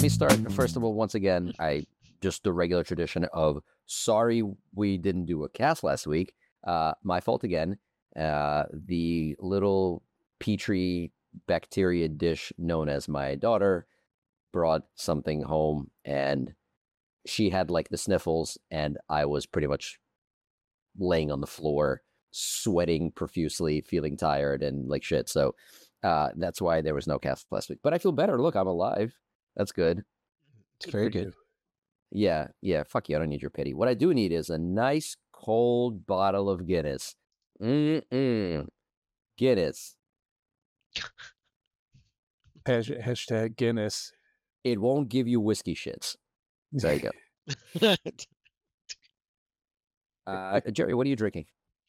me start. First of all, once again, just the regular tradition of sorry we didn't do a cast last week. My fault again. The little petri bacteria dish known as my daughter brought something home, and she had like the sniffles, and I was pretty much laying on the floor, sweating profusely, feeling tired and like shit. So that's why there was no cast last week. But I feel better. Look, I'm alive. That's good. It's very good. Yeah. Fuck you. I don't need your pity. What I do need is a nice cold bottle of Guinness. Guinness. Hashtag Guinness. It won't give you whiskey shits. There you go. Jerry, what are you drinking?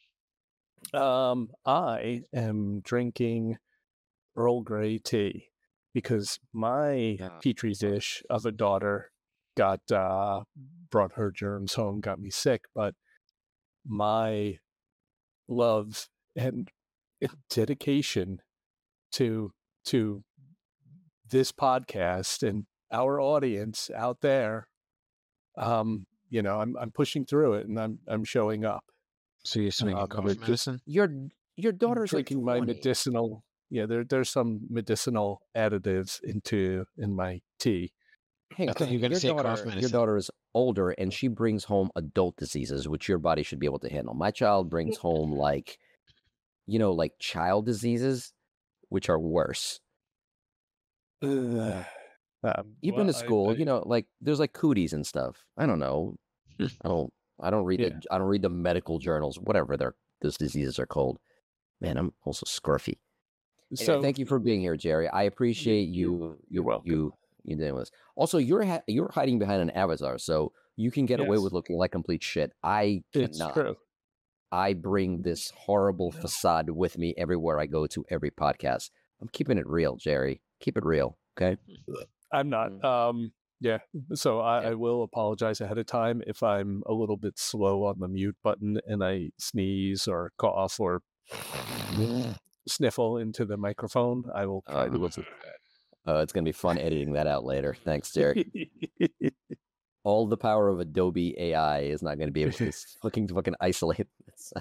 I am drinking Earl Grey tea because my petri dish of a daughter brought her germs home, got me sick. But my love and dedication to this podcast and our audience out there, I'm pushing through it, and I'm showing up. So you're swinging cough medicine? Your daughter's drinking like my medicinal. Yeah, there's some medicinal additives in my tea. Hang on, I thought you were going to say cough medicine. Your daughter is older, and she brings home adult diseases, which your body should be able to handle. My child brings home like child diseases, which are worse. You've been to school, like there's like cooties and stuff. I don't know. I don't read I don't read the medical journals, whatever those diseases are called. Man, I'm also scruffy. So thank you for being here, Jerry. I appreciate you. You're welcome. You doing this. Also, you're hiding behind an avatar, so you can get away with looking like complete shit. I cannot. It's true. I bring this horrible facade with me everywhere I go to every podcast. I'm keeping it real, Jerry. Keep it real, okay? I'm not. So I will apologize ahead of time if I'm a little bit slow on the mute button and I sneeze or cough or sniffle into the microphone. I will try to listen to that. It's going to be fun editing that out later. Thanks, Jerry. All the power of Adobe AI is not going to be able to fucking isolate this.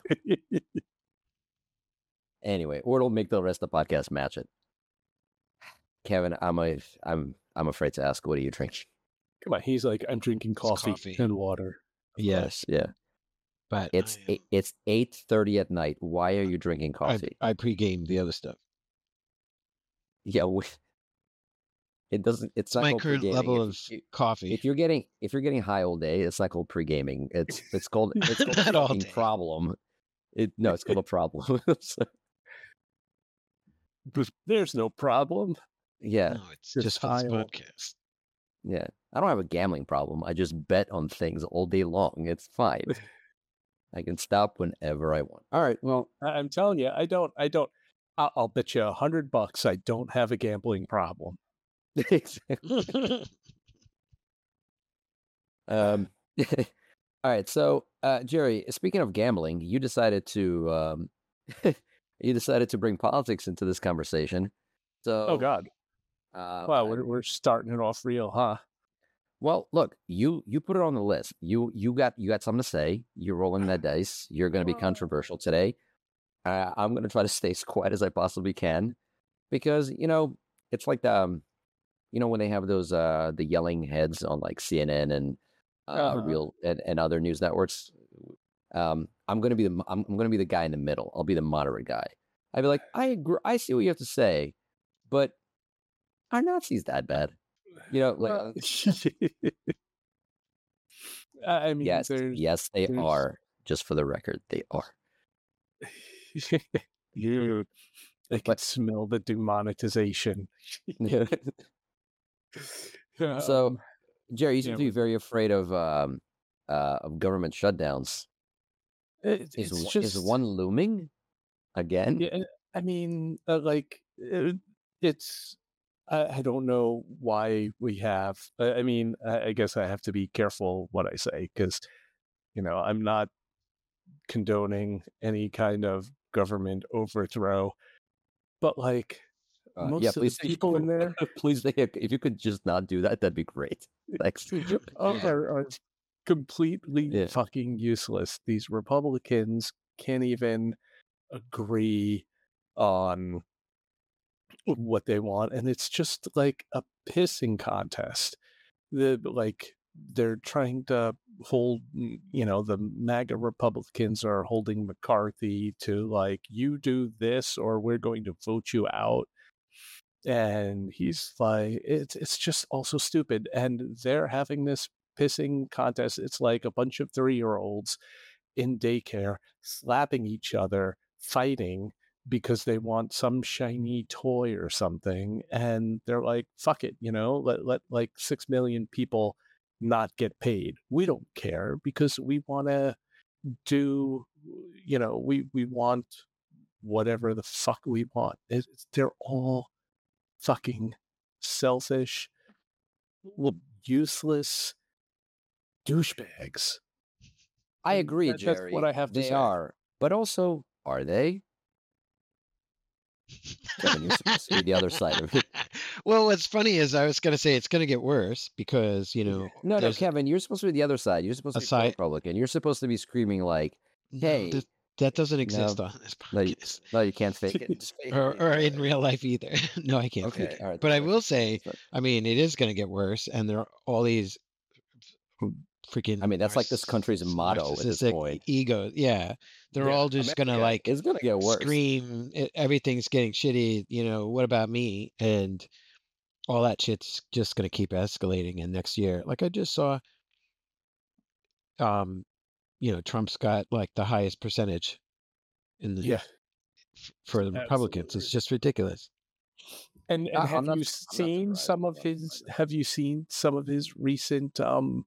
Anyway, or it'll make the rest of the podcast match it. Kevin, I'm afraid to ask, what are you drinking? Come on, he's like, I'm drinking coffee and water. Yes, yeah. But it's 8:30 at night. Why are you drinking coffee? I pregame the other stuff. Yeah, it doesn't. It's not my called current pre-gaming. level of coffee. If you're getting high all day, it's not called pre-gaming. It's called not all day. Problem. It's called a problem. There's no problem. Yeah, no, it's just for this podcast. Yeah, I don't have a gambling problem. I just bet on things all day long. It's fine. I can stop whenever I want. All right. Well, I'm telling you, I don't. I'll bet you $100 I don't have a gambling problem. Exactly. All right. So, Jerry, speaking of gambling, you decided to bring politics into this conversation. So, oh God. Wow, we're starting it off real, huh? Well, look, you put it on the list. You got something to say. You're rolling that dice. You're going to be controversial today. I'm going to try to stay as quiet as I possibly can, because it's like the when they have those the yelling heads on like CNN and real and other news networks. I'm going to be the guy in the middle. I'll be the moderate guy. I'd be like, I agree. I see what you have to say, but are Nazis that bad? I mean, yes, they are. Just for the record, they are. I can smell the demonetization. So, Jerry, you seem to be very afraid of government shutdowns. Is one looming again? Yeah, I mean, it's. I don't know why we have. I mean, I guess I have to be careful what I say, because, I'm not condoning any kind of government overthrow, but most yeah, of the please, people in there please, if you could just not do that, that'd be great. Thanks. are completely Yeah. fucking useless. These Republicans can't even agree on what they want, and it's just like a pissing contest. They're trying to hold, the MAGA Republicans are holding McCarthy to like, you do this or we're going to vote you out. And he's like, it's just also stupid. And they're having this pissing contest. It's like a bunch of 3-year-olds in daycare slapping each other, fighting because they want some shiny toy or something. And they're like, fuck it, let like 6 million people not get paid. We don't care because we want to do, we want whatever the fuck we want. They're all fucking selfish, useless douchebags. I agree, That's Jerry. what I have to They say. are, but also, are they? Kevin, you're supposed to be the other side of it. Well, what's funny is I was going to say it's going to get worse because, No, Kevin, you're supposed to be the other side. You're supposed to be side- Republican. You're supposed to be screaming like, "Hey, no, that doesn't exist on this podcast. no, you can't fake it. Just fake or it. in real life either. No, I can't fake it. All right, but I that's will fine. say, I mean, it is going to get worse, and there are all these freaking. I mean, that's like this country's motto at this narcissistic point. Ego, yeah, they're all just going to like It's gonna get worse. scream, everything's getting shitty. What about me? And all that shit's just going to keep escalating. And next year, like I just saw, Trump's got like the highest percentage in the for the Republicans. It's just ridiculous. And have you seen some of his? Have you seen some of his recent,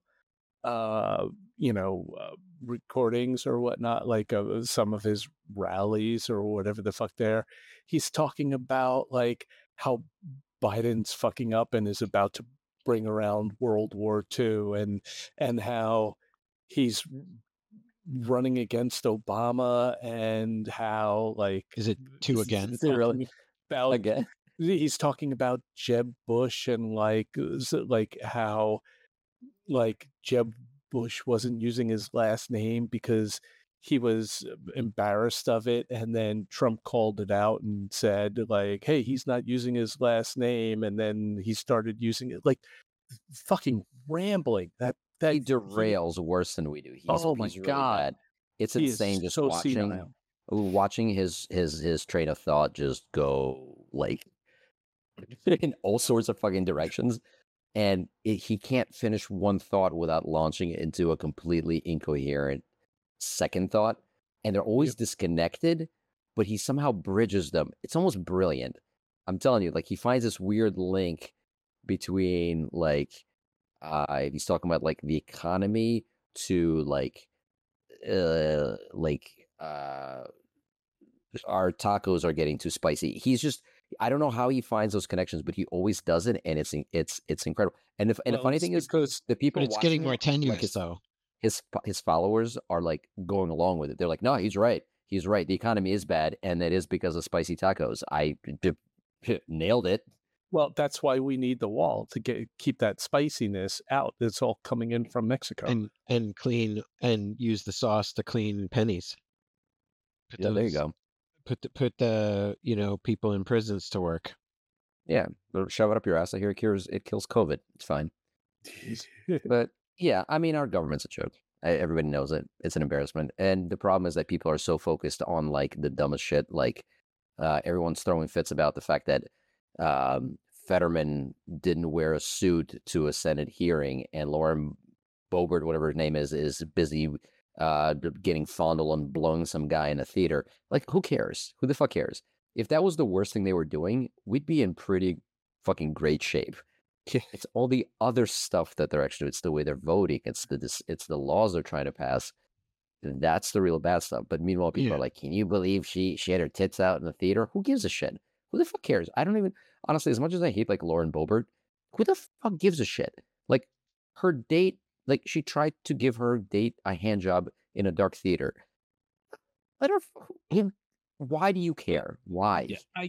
recordings or whatnot? Like some of his rallies or whatever the fuck. He's talking about like how Biden's fucking up and is about to bring around World War II, and how he's running against Obama, and how like is it two again? Again? He's talking about Jeb Bush and like how like Jeb Bush wasn't using his last name because he was embarrassed of it, and then Trump called it out and said like, hey, he's not using his last name, and then he started using it, like fucking rambling. That he derails worse than we do. He's my really God. bad. It's insane just watching his train of thought just go like in all sorts of fucking directions, and he can't finish one thought without launching it into a completely incoherent second thought, and they're always disconnected, but he somehow bridges them. It's almost brilliant. I'm telling you, like he finds this weird link between like he's talking about like the economy to like our tacos are getting too spicy. He's just, I don't know how he finds those connections, but he always does it, and it's incredible. And the funny thing is, because the people, but it's getting more tenuous though. His followers are like going along with it. They're like, no, he's right. He's right. The economy is bad, and it is because of spicy tacos. I nailed it. Well, that's why we need the wall to keep that spiciness out. It's all coming in from Mexico. And clean, and use the sauce to clean pennies. There you go. Put the people in prisons to work. Yeah, shove it up your ass. I hear it kills COVID. It's fine. But yeah, I mean, our government's a joke. Everybody knows it. It's an embarrassment. And the problem is that people are so focused on like the dumbest shit. Like everyone's throwing fits about the fact that Fetterman didn't wear a suit to a Senate hearing, and Lauren Boebert, whatever her name is busy getting fondled and blowing some guy in a theater. Like, who cares? Who the fuck cares? If that was the worst thing they were doing, we'd be in pretty fucking great shape. It's all the other stuff that they're actually. It's the way they're voting. It's the laws they're trying to pass. That's the real bad stuff. But meanwhile, people are like, "Can you believe she had her tits out in the theater?" Who gives a shit? Who the fuck cares? I don't even, honestly, as much as I hate like Lauren Boebert, who the fuck gives a shit? Like her date, like she tried to give her date a hand job in a dark theater. Let her. Why do you care? Why? Yeah, I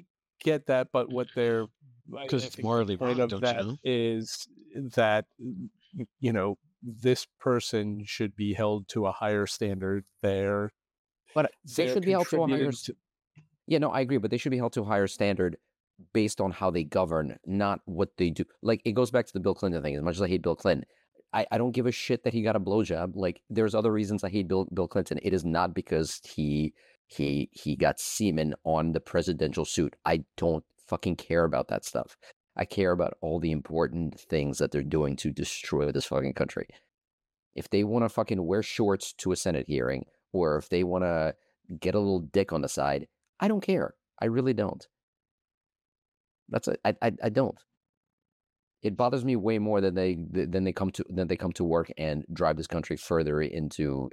get that, but what they're I because it's think the morally point wrong, of don't you that know? is that this person should be held to a higher standard. But they They're should be held to a higher. contributing to. Yeah, no, I agree, but they should be held to a higher standard based on how they govern, not what they do. Like it goes back to the Bill Clinton thing. As much as I hate Bill Clinton, I don't give a shit that he got a blowjob. Like there's other reasons I hate Bill Clinton. It is not because he got semen on the presidential suit. I don't fucking care about that stuff. I care about all the important things that they're doing to destroy this fucking country. If they want to fucking wear shorts to a Senate hearing, or if they want to get a little dick on the side, I don't care. I really don't. I don't. It bothers me way more than they come to work and drive this country further into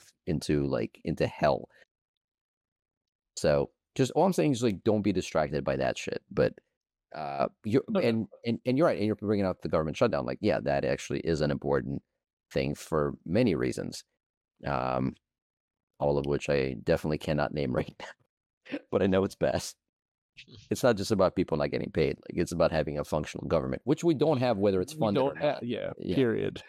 hell. So just all I'm saying is like don't be distracted by that shit. But you're and you're right, and you're bringing up the government shutdown. Like yeah, that actually is an important thing for many reasons. All of which I definitely cannot name right now, but I know it's best. It's not just about people not getting paid. Like it's about having a functional government, which we don't have, whether it's We funded or don't have, not. yeah, Yeah. period.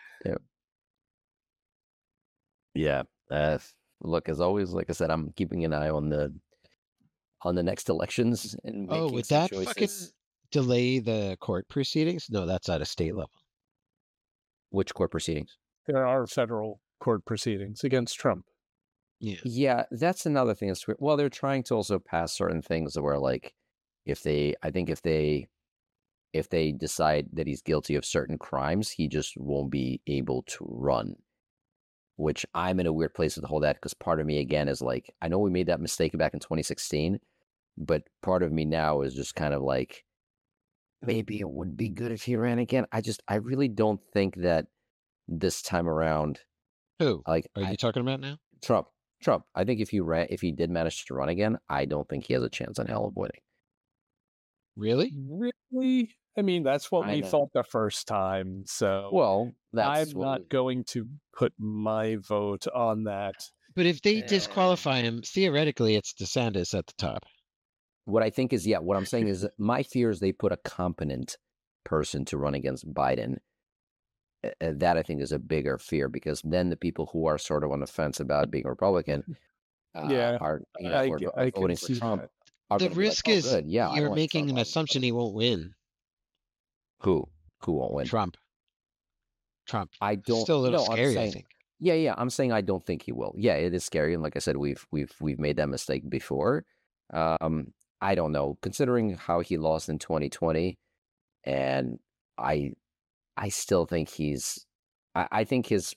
Yeah. Look, as always, like I said, I'm keeping an eye on the next elections and Oh, making would some that choices. fucking delay the court proceedings? No, that's at a state level. Which court proceedings? There are federal court proceedings against Trump. Yeah. Yeah, that's another thing. Well, they're trying to also pass certain things where, like, if they decide that he's guilty of certain crimes, he just won't be able to run. Which I'm in a weird place with all that because part of me again is like, I know we made that mistake back in 2016, but part of me now is just kind of like, maybe it would be good if he ran again. I really don't think that this time around. Who Like, are you talking about now? Trump. I think if he did manage to run again, I don't think he has a chance on hell of winning. Really? Really? I mean, that's what I we know. thought the first time. So Well, that's I'm not going to put my vote on that. But if they disqualify him, theoretically, it's DeSantis at the top. What I think is, what I'm saying is my fear is they put a competent person to run against Biden. That I think is a bigger fear because then the people who are sort of on the fence about being Republican are voting for Trump. The risk like, is good. Yeah, you're making an assumption he won't win. Who won't win? Trump. I don't. Still a little scary, I think. Yeah. I'm saying I don't think he will. Yeah, it is scary, and like I said, we've made that mistake before. I don't know, considering how he lost in 2020, and I still think I think the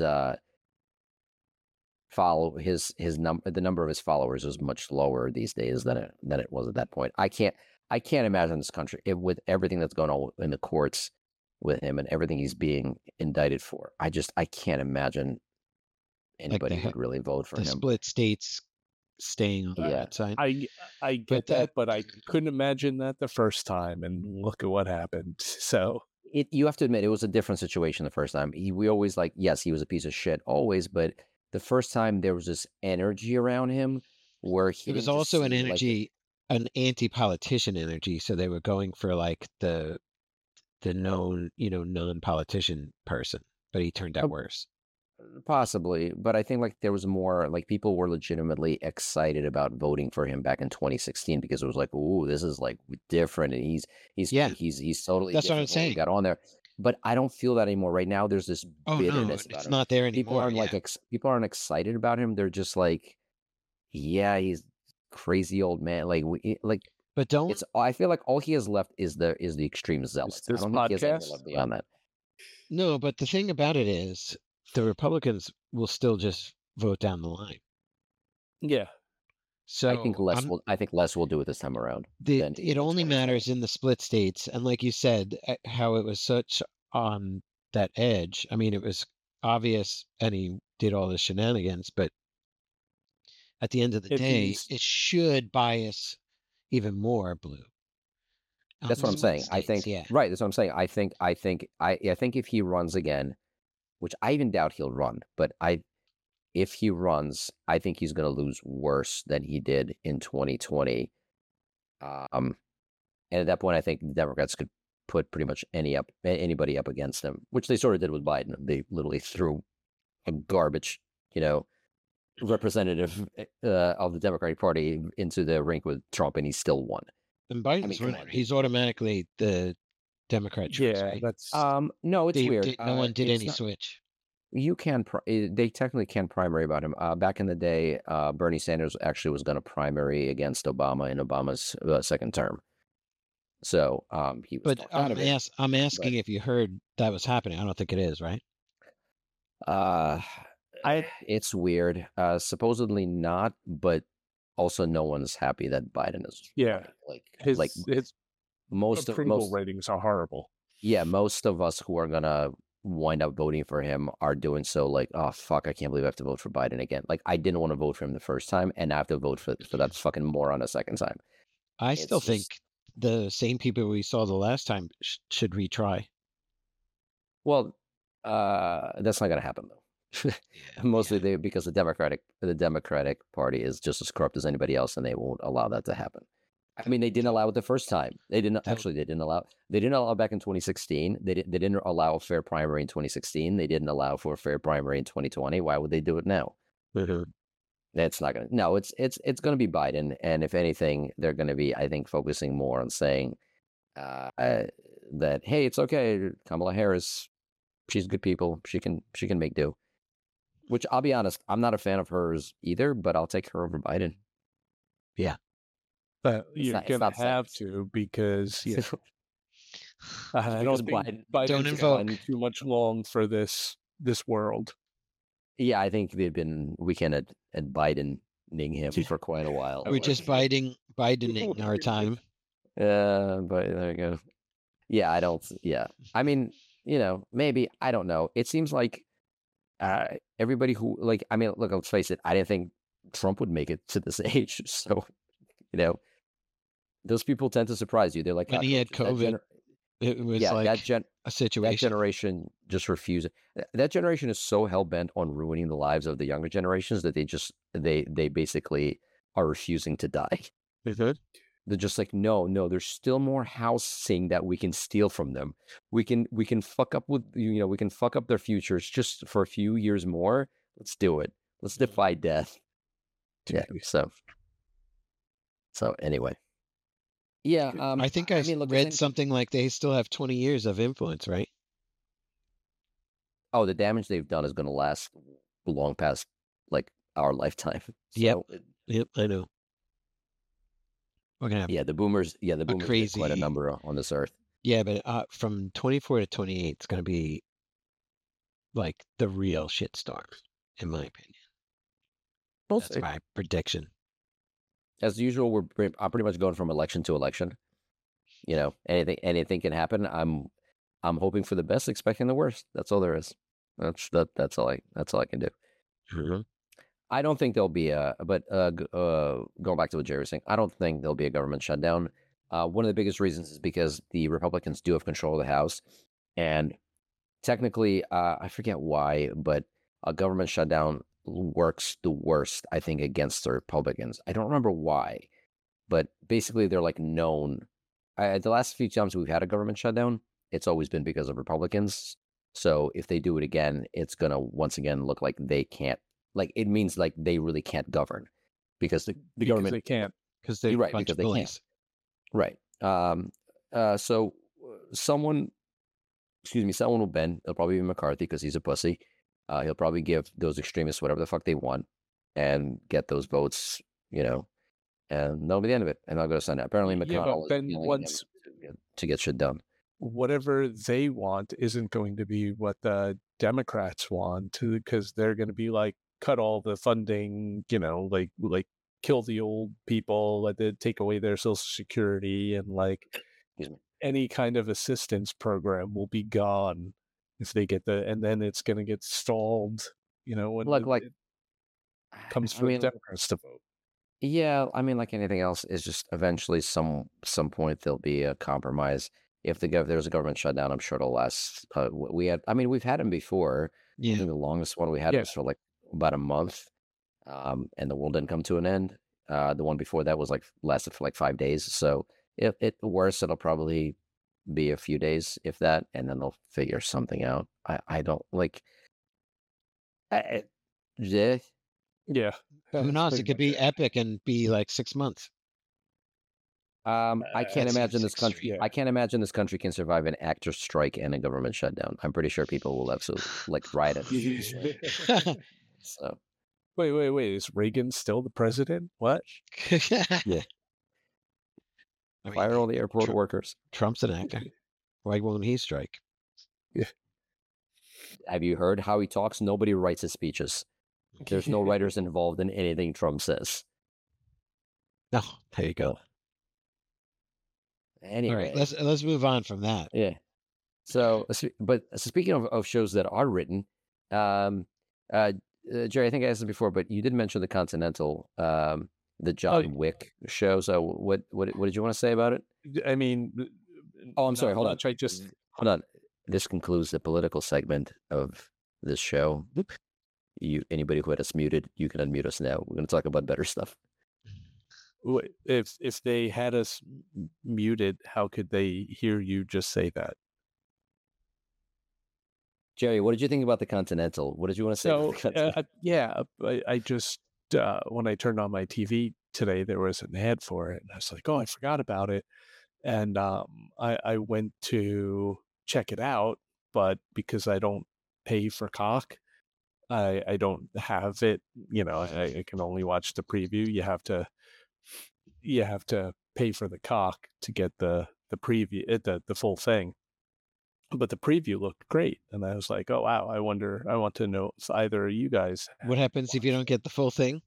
number of his followers is much lower these days than it was at that point. I can't imagine this country with everything that's going on in the courts with him and everything he's being indicted for. I can't imagine anybody would really vote for him. The split states staying on that side. I get that, but I couldn't imagine that the first time, and look at what happened. So you have to admit it was a different situation the first time. We always yes, he was a piece of shit always, but the first time there was this energy around him where he. It was also an energy, an anti-politician energy. So they were going for like the known, non-politician person, but he turned out worse. Possibly, but I think there was more people were legitimately excited about voting for him back in 2016 because it was like, ooh, this is different, and he's totally. That's what I'm saying. Got on there, but I don't feel that anymore. Right now, there's this bitterness about him. It's not there anymore. People aren't excited about him. They're just yeah, he's crazy old man. But don't. I feel like all he has left is the extreme zealots. I don't think he has anything left beyond that. No, but the thing about it is, the Republicans will still just vote down the line. Yeah. So I think less will do it this time around. It only matters in the split states, and like you said, how it was such on that edge. I mean, it was obvious, and he did all the shenanigans, but at the end of the day, it should bias even more blue. That's what I'm saying. I think right. That's what I'm saying. I think if he runs again, which I even doubt he'll run, but if he runs, I think he's going to lose worse than he did in 2020. And at that point, I think the Democrats could put pretty much anybody up against him, which they sort of did with Biden. They literally threw a garbage, representative of the Democratic Party into the rink with Trump, and he still won. And Biden's come winner. on, He's automatically the Democrat choice, Yeah, right? that's No, it's weird. No one did It's any not- switch. You can. They technically can primary about him. Back in the day, Bernie Sanders actually was going to primary against Obama in Obama's second term. So he was. But talked out of it. I'm asking if you heard that was happening. I don't think it is, right? It's weird. Supposedly not, but also no one's happy that Biden is. Yeah. his Most approval ratings are horrible. Yeah, most of us who are gonna wind up voting for him are doing so like, oh fuck, I can't believe I have to vote for Biden again. Like I didn't want to vote for him the first time, and I have to vote for that fucking moron a second time. I It's still just- think the same people we saw the last time should retry. Well, that's not gonna happen though. Mostly because the Democratic Party is just as corrupt as anybody else, and they won't allow that to happen. I mean, they didn't allow it the first time. They didn't allow. They didn't allow it back in 2016. They didn't allow a fair primary in 2016. They didn't allow for a fair primary in 2020. Why would they do it now? That's not gonna. No, it's gonna be Biden, and if anything, they're gonna be, I think, focusing more on saying that hey, it's okay. Kamala Harris, she's good people. She can make do. Which I'll be honest, I'm not a fan of hers either, but I'll take her over Biden. But you're not- it's gonna not have science. to because I Because don't think Biden- Biden's Don't invoke. gone too much long for this world. Yeah, I think they've been weekend at Bidening him for quite a while. We're just Bidening our time. But there you go. Yeah, I don't. Yeah, I mean, maybe I don't know. It seems like everybody who I mean, look, let's face it. I didn't think Trump would make it to this age. So, those people tend to surprise you. They're like, When "Ah, he had Trump, that COVID, it was yeah, like that a situation. generation just refuses. That generation is so hell bent on ruining the lives of the younger generations that they basically are refusing to die. They're just like, no, there's still more housing that we can steal from them. We can fuck up with, we can fuck up their futures just for a few years more. Let's do it. Let's defy death. Yeah. So anyway. Yeah. I think I mean, look, read something like they still have 20 years of influence, right? Oh, the damage they've done is going to last long past like our lifetime. Yep. So, Yep, I know. We're gonna have the boomers did quite a crazy- number on this earth. yeah, but from 24 to 28, it's gonna be like the real shitstorm, in my opinion. That's my prediction. As usual, I'm pretty much going from election to election. Anything can happen. I'm hoping for the best, expecting the worst. That's all there is. That's all I can do. Mhm. I don't think there'll be going back to what Jerry was saying, I don't think there'll be a government shutdown. One of the biggest reasons is because the Republicans do have control of the House, and technically, I forget why, but a government shutdown works the worst, I think, against the Republicans. I don't remember why, but basically they're like known. The last few times we've had a government shutdown, it's always been because of Republicans. So if they do it again, it's gonna once again look like they can't. Like it means like they really can't govern because the government they can't. Because they're You're right, a bunch because of they can't. bullies. Right. So someone will bend. It'll probably be McCarthy because he's a pussy. He'll probably give those extremists whatever the fuck they want and get those votes, and that'll be the end of it. And I'll go to Senate. Apparently Yeah, but McConnell is then yelling at once- him to get shit done. Whatever they want isn't going to be what the Democrats want, because they're going to be like, cut all the funding, like kill the old people, take away their Social Security, and like Excuse me. any kind of assistance program will be gone if they get and then it's going to get stalled. When it comes for the Democrats to vote. Yeah, I mean, like anything else, is just eventually some point there'll be a compromise. If there's a government shutdown, I'm sure it'll last. We've had them before. I Yeah. think the longest one we had Yeah. was for like about a month, and the world didn't come to an end. The one before that was lasted for like 5 days. So If it worse, it'll probably be a few days, if that, and then they'll figure something out. I don't like. Yeah, Yeah, Who that's knows? pretty It could much be it. epic and be like 6 months. I can't That imagine seems this country. extreme. Yeah. I can't imagine this country can survive an actor strike and a government shutdown. I'm pretty sure people will absolutely riot it. So Wait. Is Reagan still the president? What? yeah, I mean, fire all the airport workers. Trump's an actor. Why won't he strike? Have you heard how he talks? Nobody writes his speeches. There's no writers involved in anything Trump says. No, there you go. Anyway, All right, let's move on from that. yeah. So, but speaking of shows that are written, Jerry, I think I asked this before, but you did mention the Continental, the John Wick show. So, what did you want to say about it? I mean, Oh, I'm sorry. not Hold on. much. I just Hold on. This concludes the political segment of this show. Anybody who had us muted, you can unmute us now. We're going to talk about better stuff. if they had us muted, how could they hear you just say that? Jerry, what did you think about the Continental? What did you want to say? about the Continental? Yeah, I just when I turned on my TV today, there was an ad for it, and I was like, oh, I forgot about it, and I went to check it out, but because I don't pay for cock, I don't have it. You know, I can only watch the preview. You have to pay for the cock to get the preview, the full thing. But the preview looked great, and I was like, "Oh wow! I want to know if either of you guys." What happens if you don't get the full thing?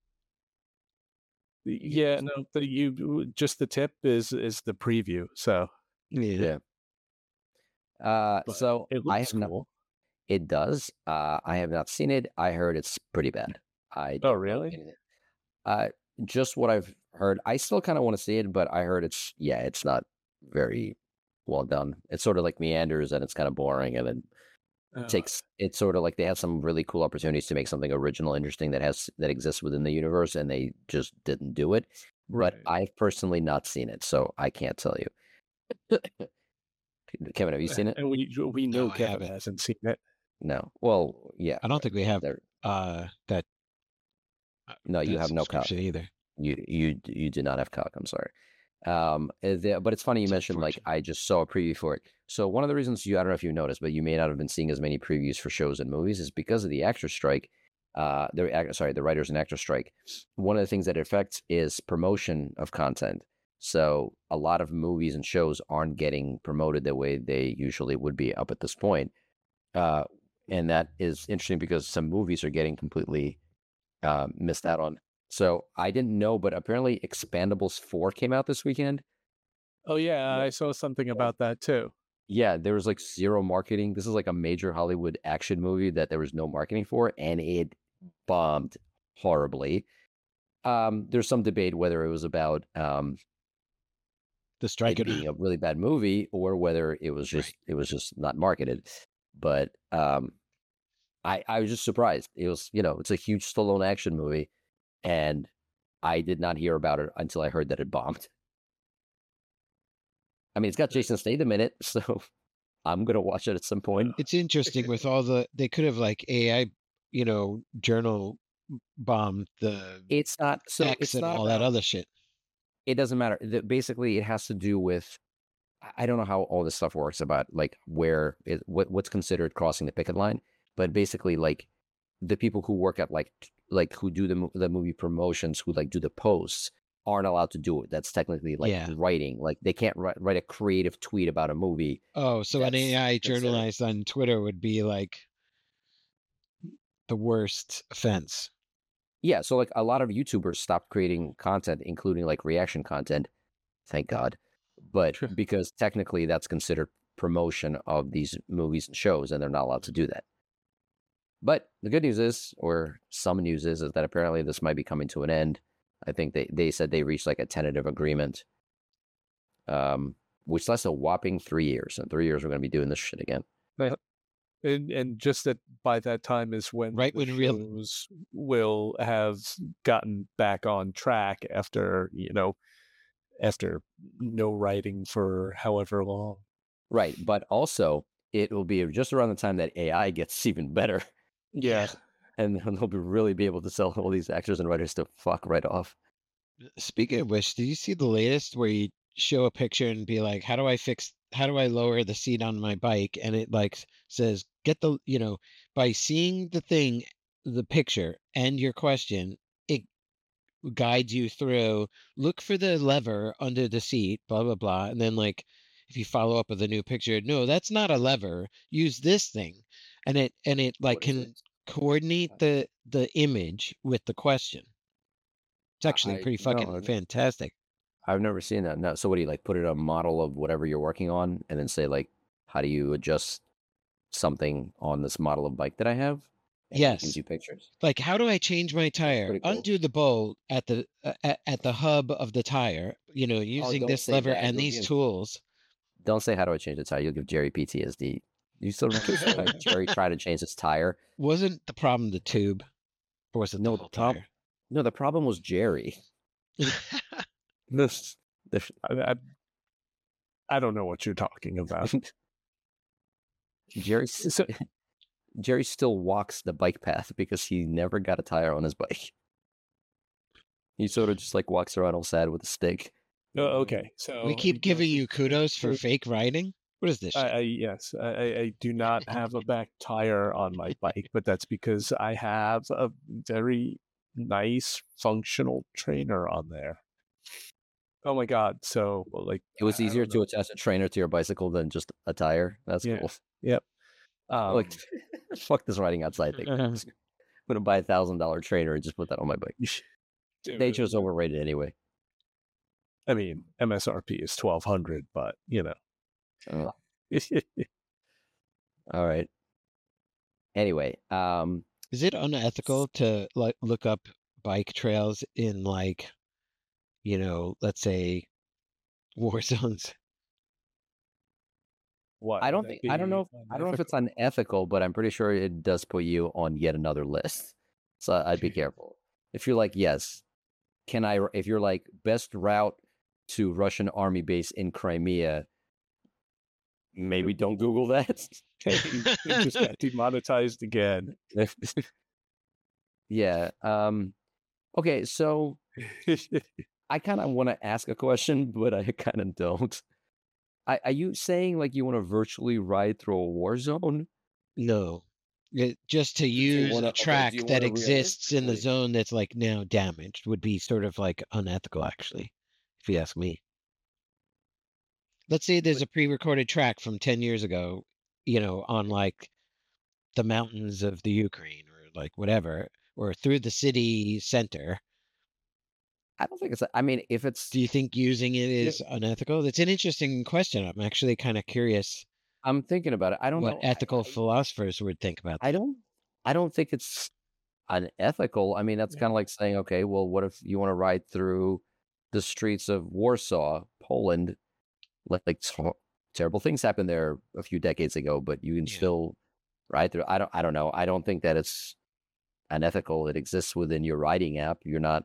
Yeah, no, just the tip is the preview. So Yeah. but So it I looks have not. cool. It does. I have not seen it. I heard it's pretty bad. I Oh don't know really? anything. Just what I've heard. I still kind of want to see it, but I heard it's not very well done. It's sort of like meanders and it's kind of boring, and then it's sort of like they have some really cool opportunities to make something original, interesting that exists within the universe, and they just didn't do it. Right. But I've personally not seen it, so I can't tell you. Kevin, have you seen it? And we know No, I Kevin haven't. hasn't seen it. No. Well, yeah. I don't think we have There- that. No, you that have no cock. subscription either. You do not have cock. I'm sorry. But it's funny you It's mentioned like unfortunate. I just saw a preview for it. So one of the reasons I don't know if you noticed, but you may not have been seeing as many previews for shows and movies is because of the actor strike. The writers and actor strike. One of the things that it affects is promotion of content. So a lot of movies and shows aren't getting promoted the way they usually would be up at this point. And that is interesting because some movies are getting completely missed out on. So I didn't know, but apparently Expandables 4 came out this weekend. Oh yeah, I saw something about that too. Yeah, there was like zero marketing. This is like a major Hollywood action movie that there was no marketing for, and it bombed horribly. There's some debate whether it was about The strike it being a really bad movie or whether it was just not marketed. But I was just surprised. It was, it's a huge Stallone action movie, and I did not hear about it until I heard that it bombed. I mean, it's got Jason Statham in it, so I'm gonna watch it at some point. It's interesting with all they could have like AI, journal bombed the It's not so. X It's and not all that about- other shit. It doesn't matter. Basically, it has to do with. I don't know how all this stuff works about like what's considered crossing the picket line, but basically, like the people who work at like who do the movie promotions, who like do the posts, aren't allowed to do it. That's technically like Yeah. writing. Like they can't write a creative tweet about a movie. Oh, so an That's AI considered- journalist on Twitter would be like the worst offense. Yeah, so like a lot of YouTubers stopped creating content, including like reaction content. Thank God. But Sure. because technically that's considered promotion of these movies and shows, and they're not allowed to do that. But the good news is, or some news is that apparently this might be coming to an end. I think they said they reached like a tentative agreement, which lasts a whopping 3 years. In 3 years, we're going to be doing this shit again. And just that by that time is when Right the when real- shows will have gotten back on track after after no writing for however long. Right. But also, it will be just around the time that AI gets even better. Yeah. And then they'll really be able to sell all these actors and writers to fuck right off. Speaking of which, did you see the latest where you show a picture and be like, how do I lower the seat on my bike? And it like says, get the, by seeing the picture and your question, it guides you through, look for the lever under the seat, blah, blah, blah. And then like, if you follow up with a new picture, no, that's not a lever. Use this thing. And it like What is can it? coordinate the image with the question. It's actually pretty fucking fantastic. I've never seen that. No. So what do you like? Put it a model of whatever you're working on, and then say like, how do you adjust something on this model of bike that I have? And it gives Yes. you pictures. Like, how do I change my tire? pretty cool. Undo the bolt at the hub of the tire. Using don't this say lever that. and You'll these give- tools. Don't say how do I change the tire. You'll give Jerry PTSD. You still remember Jerry tried to change his tire? Wasn't the problem the tube, or was it the whole tire? No, the problem was Jerry. This I don't know what you're talking about. Jerry still walks the bike path because he never got a tire on his bike. He sort of just like walks around all sad with a stick. Oh, okay, so We keep giving you kudos for fake riding. What is this? Yes, I do not have a back tire on my bike, but that's because I have a very nice functional trainer on there. Oh my god! So like, It was easier to attach a trainer to your bicycle than just a tire. That's cool. Yep. Like, fuck this riding outside thing. I'm gonna buy $1,000 trainer and just put that on my bike. Nature's overrated anyway. I mean, MSRP is $1,200, but All right. Anyway, is it unethical to like look up bike trails in like, let's say, war zones? What? I don't know if it's unethical, but I'm pretty sure it does put you on yet another list. So I'd be careful. If you're like, yes, if you're like best route to Russian army base in Crimea, maybe don't Google that. You just got demonetized again. Yeah. Okay, so I kind of want to ask a question, but I kind of don't. Are you saying like you want to virtually ride through a war zone? No. Just to use a track that exists in the zone that's like now damaged would be sort of like unethical, actually, if you ask me. Let's say there's a pre-recorded track from 10 years ago, on like the mountains of the Ukraine or like whatever, or through the city center. I don't think it's. I mean, if it's. Do you think using it is unethical? That's an interesting question. I'm actually kind of curious. I'm thinking about it. I don't know what ethical philosophers would think about that. I don't think it's unethical. I mean, that's kind of like saying, okay, well, what if you want to ride through the streets of Warsaw, Poland? Like terrible things happened there a few decades ago, but you can still ride through. I don't know. I don't think that it's unethical. It exists within your riding app. You're not.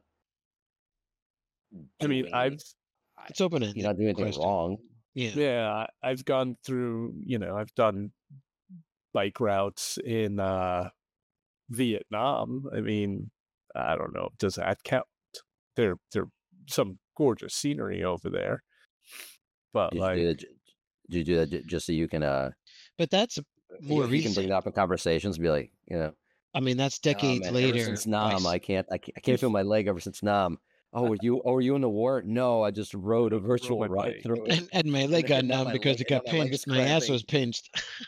I mean, it's open-ended. You're not doing anything wrong. Yeah, I've gone through, I've done bike routes in Vietnam. I mean, I don't know, does that count? There's some gorgeous scenery over there. But did you do that just so you can but that's more recent. You can bring it up in conversations and be like, I mean, that's decades later. Ever since Nam, I can't feel my leg ever since Nam. Oh, were you in the war? No, I just rode a virtual ride through it. And my leg got numb because it got pinched. My ass was pinched.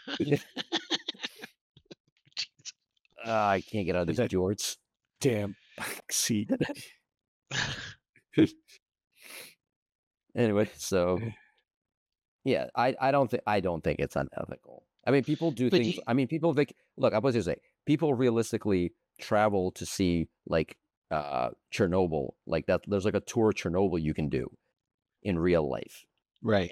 I can't get out of these jorts. Damn. See. Anyway, so yeah, I don't think it's unethical. I mean, people do things. I mean, people think. Look, I was going to say, people realistically travel to see like Chernobyl, like that. There's like a tour of Chernobyl you can do in real life, right?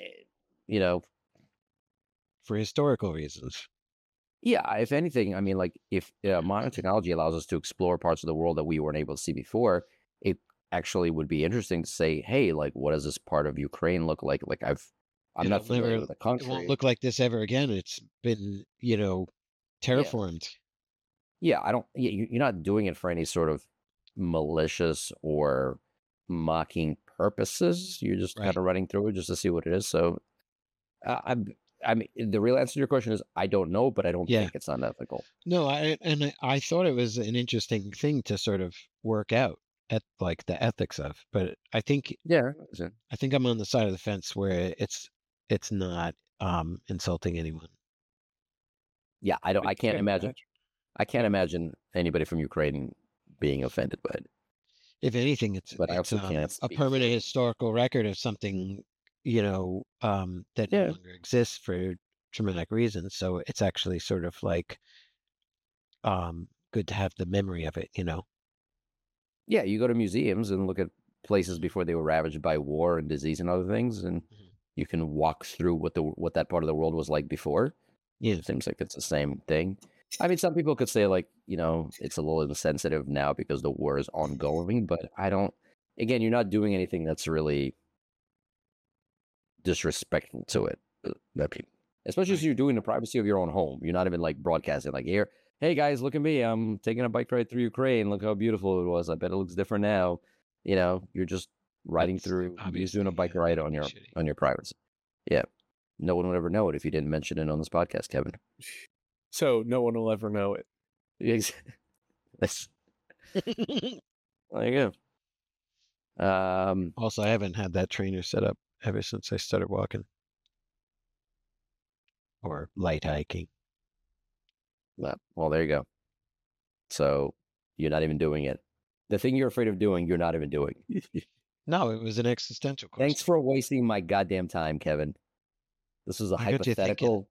For historical reasons. Yeah, if anything, I mean, like if modern technology allows us to explore parts of the world that we weren't able to see before, it actually would be interesting to say, hey, like, what does this part of Ukraine look like? Like, I'm not familiar with the It won't country. look like this ever again. It's been, Yeah, terraformed. yeah. I don't. Yeah, you're not doing it for any sort of malicious or mocking purposes. You're just kind Right. of running through it just to see what it is. So, I mean, the real answer to your question is I don't know, but I don't Yeah. think it's unethical. No, I thought it was an interesting thing to sort of work out at like the ethics of, but Yeah. I think I'm on the side of the fence where it's not insulting anyone. Yeah, I don't. I I can't can't imagine. imagine. I can't imagine anybody from Ukraine being offended by it. If anything, But I it's also can't a speak for. permanent historical record of something, that no Yeah, longer exists for dramatic reasons. So it's actually sort of like good to have the memory of it. yeah. You go to museums and look at places before they were ravaged by war and disease and other things, and Mhm. you can walk through what that part of the world was like before. Yeah. Seems like it's the same thing. I mean, some people could say like, it's a little insensitive now because the war is ongoing, but I don't. Again, you're not doing anything that's really disrespectful to it. That people, especially if Right. you're doing the privacy of your own home. You're not even like broadcasting like here. Hey guys, look at me. I'm taking a bike ride through Ukraine. Look how beautiful it was. I bet it looks different now. You're just riding That's through. You're just doing a obviously bike ride on pretty your shitty. on your privacy. Yeah, no one would ever know it if you didn't mention it on this podcast, Kevin. So no one will ever know it. That's, there you go. Also, I haven't had that trainer set up ever since I started walking or light hiking. Well, there you go. So you're not even doing it. The thing you're afraid of doing, you're not even doing. No, it was an existential Thanks question. for wasting my goddamn time, Kevin. This was a I got you thinking. hypothetical.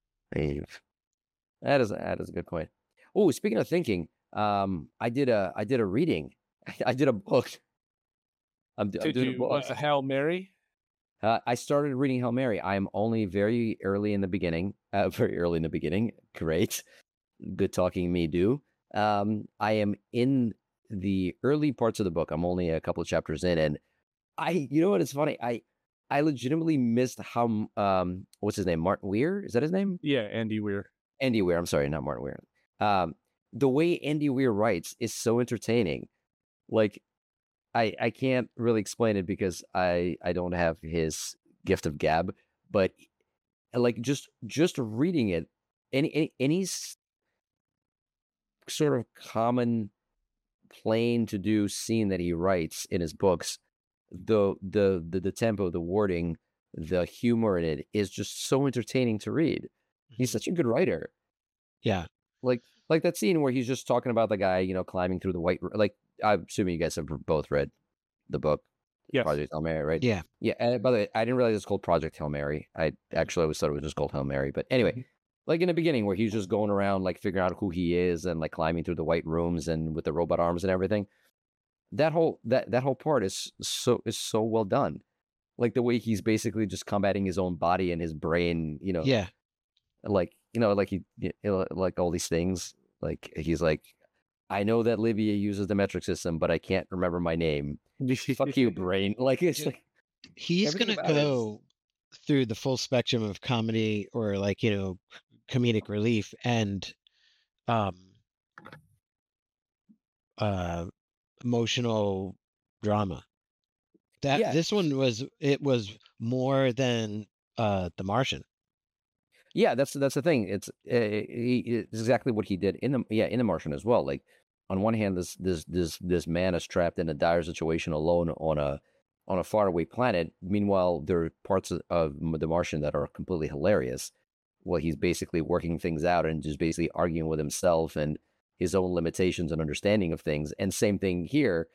That is a good point. Oh, speaking of thinking, I did a reading. I did a book. I'm Did doing a you book. Hail Mary? I started reading Hail Mary. I'm only very early in the beginning. Very early in the beginning. Great. Good talking me do. I am in the early parts of the book. I'm only a couple of chapters in, and you know what? It's funny. I legitimately missed how what's his name? Martin Weir? Is that his name? Yeah, Andy Weir. Andy Weir. I'm sorry, not Martin Weir. The way Andy Weir writes is so entertaining. Like, I can't really explain it because I don't have his gift of gab, but like just reading it, any sort of common plain to do scene that he writes in his books, the tempo, the wording, the humor in it is just so entertaining to read. He's such a good writer. Yeah. Like that scene where he's just talking about the guy, climbing through the white. Like, I'm assuming you guys have both read the book, Yes. Project Hail Mary, right? Yeah. Yeah. And by the way, I didn't realize it's called Project Hail Mary. I actually always thought it was just called Hail Mary. But anyway, like in the beginning where he's just going around like figuring out who he is and like climbing through the white rooms and with the robot arms and everything. That whole part is so well done. Like the way he's basically just combating his own body and his brain, Yeah. like like like all these things. Like he's like, I know that Livia uses the metric system, but I can't remember my name. Fuck you, brain. Like it's like He's everything gonna about it is- go through the full spectrum of comedy or like, comedic relief and um emotional drama. Yeah. This one was more than The Martian. Yeah, that's the thing. It's exactly what he did in the Martian as well. Like on one hand, this man is trapped in a dire situation alone on a faraway planet. Meanwhile, there are parts of the Martian that are completely hilarious. Well, he's basically working things out and just basically arguing with himself and his own limitations and understanding of things. And same thing here.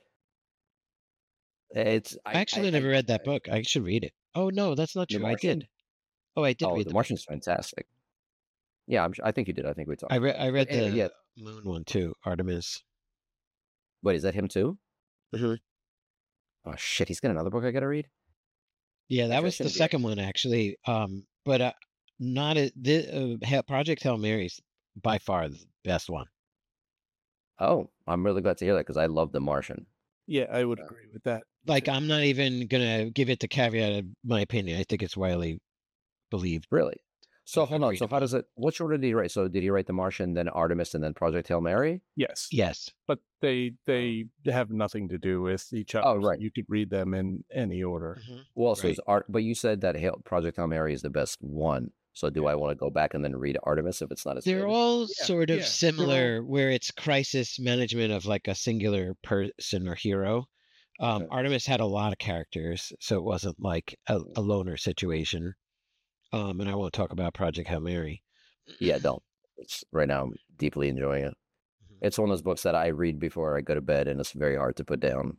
I actually never read that book. I should read it. Oh no, that's not The true. I Martian? did. Oh, I did Oh, read The the book. Martian's fantastic. Yeah, I think you did. I think we talked. I read But anyway, the Moon one too, Artemis. Wait, is that him too? Mhm. Oh shit, he's got another book I gotta read. Yeah, that Actually, I was the shouldn't be. second one actually. But not Project Hail Mary's by far the best one. Oh, I'm really glad to hear that because I love The Martian. Yeah, I would agree with that. Like, too. I'm not even gonna give it the caveat of my opinion. I think it's widely believed. Really? So hold on. agreed So how upon. does it? Which order did he write? So did he write The Martian, then Artemis, and then Project Hail Mary? Yes, Yes. but they have nothing to do with each other. Oh, so right. You could read them in any order. Well, so Right. is Art, but you said that Project Hail Mary is the best one. So do I want to go back and then read Artemis if it's not as They're good? all Yeah, sort yeah, of they're all- similar, where it's crisis management of like a singular person or hero. Okay. Artemis had a lot of characters, so it wasn't like a loner situation. And I won't talk about Project Hail Mary. Yeah, don't. It's, right now, I'm deeply enjoying it. Mhm. It's one of those books that I read before I go to bed, and it's very hard to put down.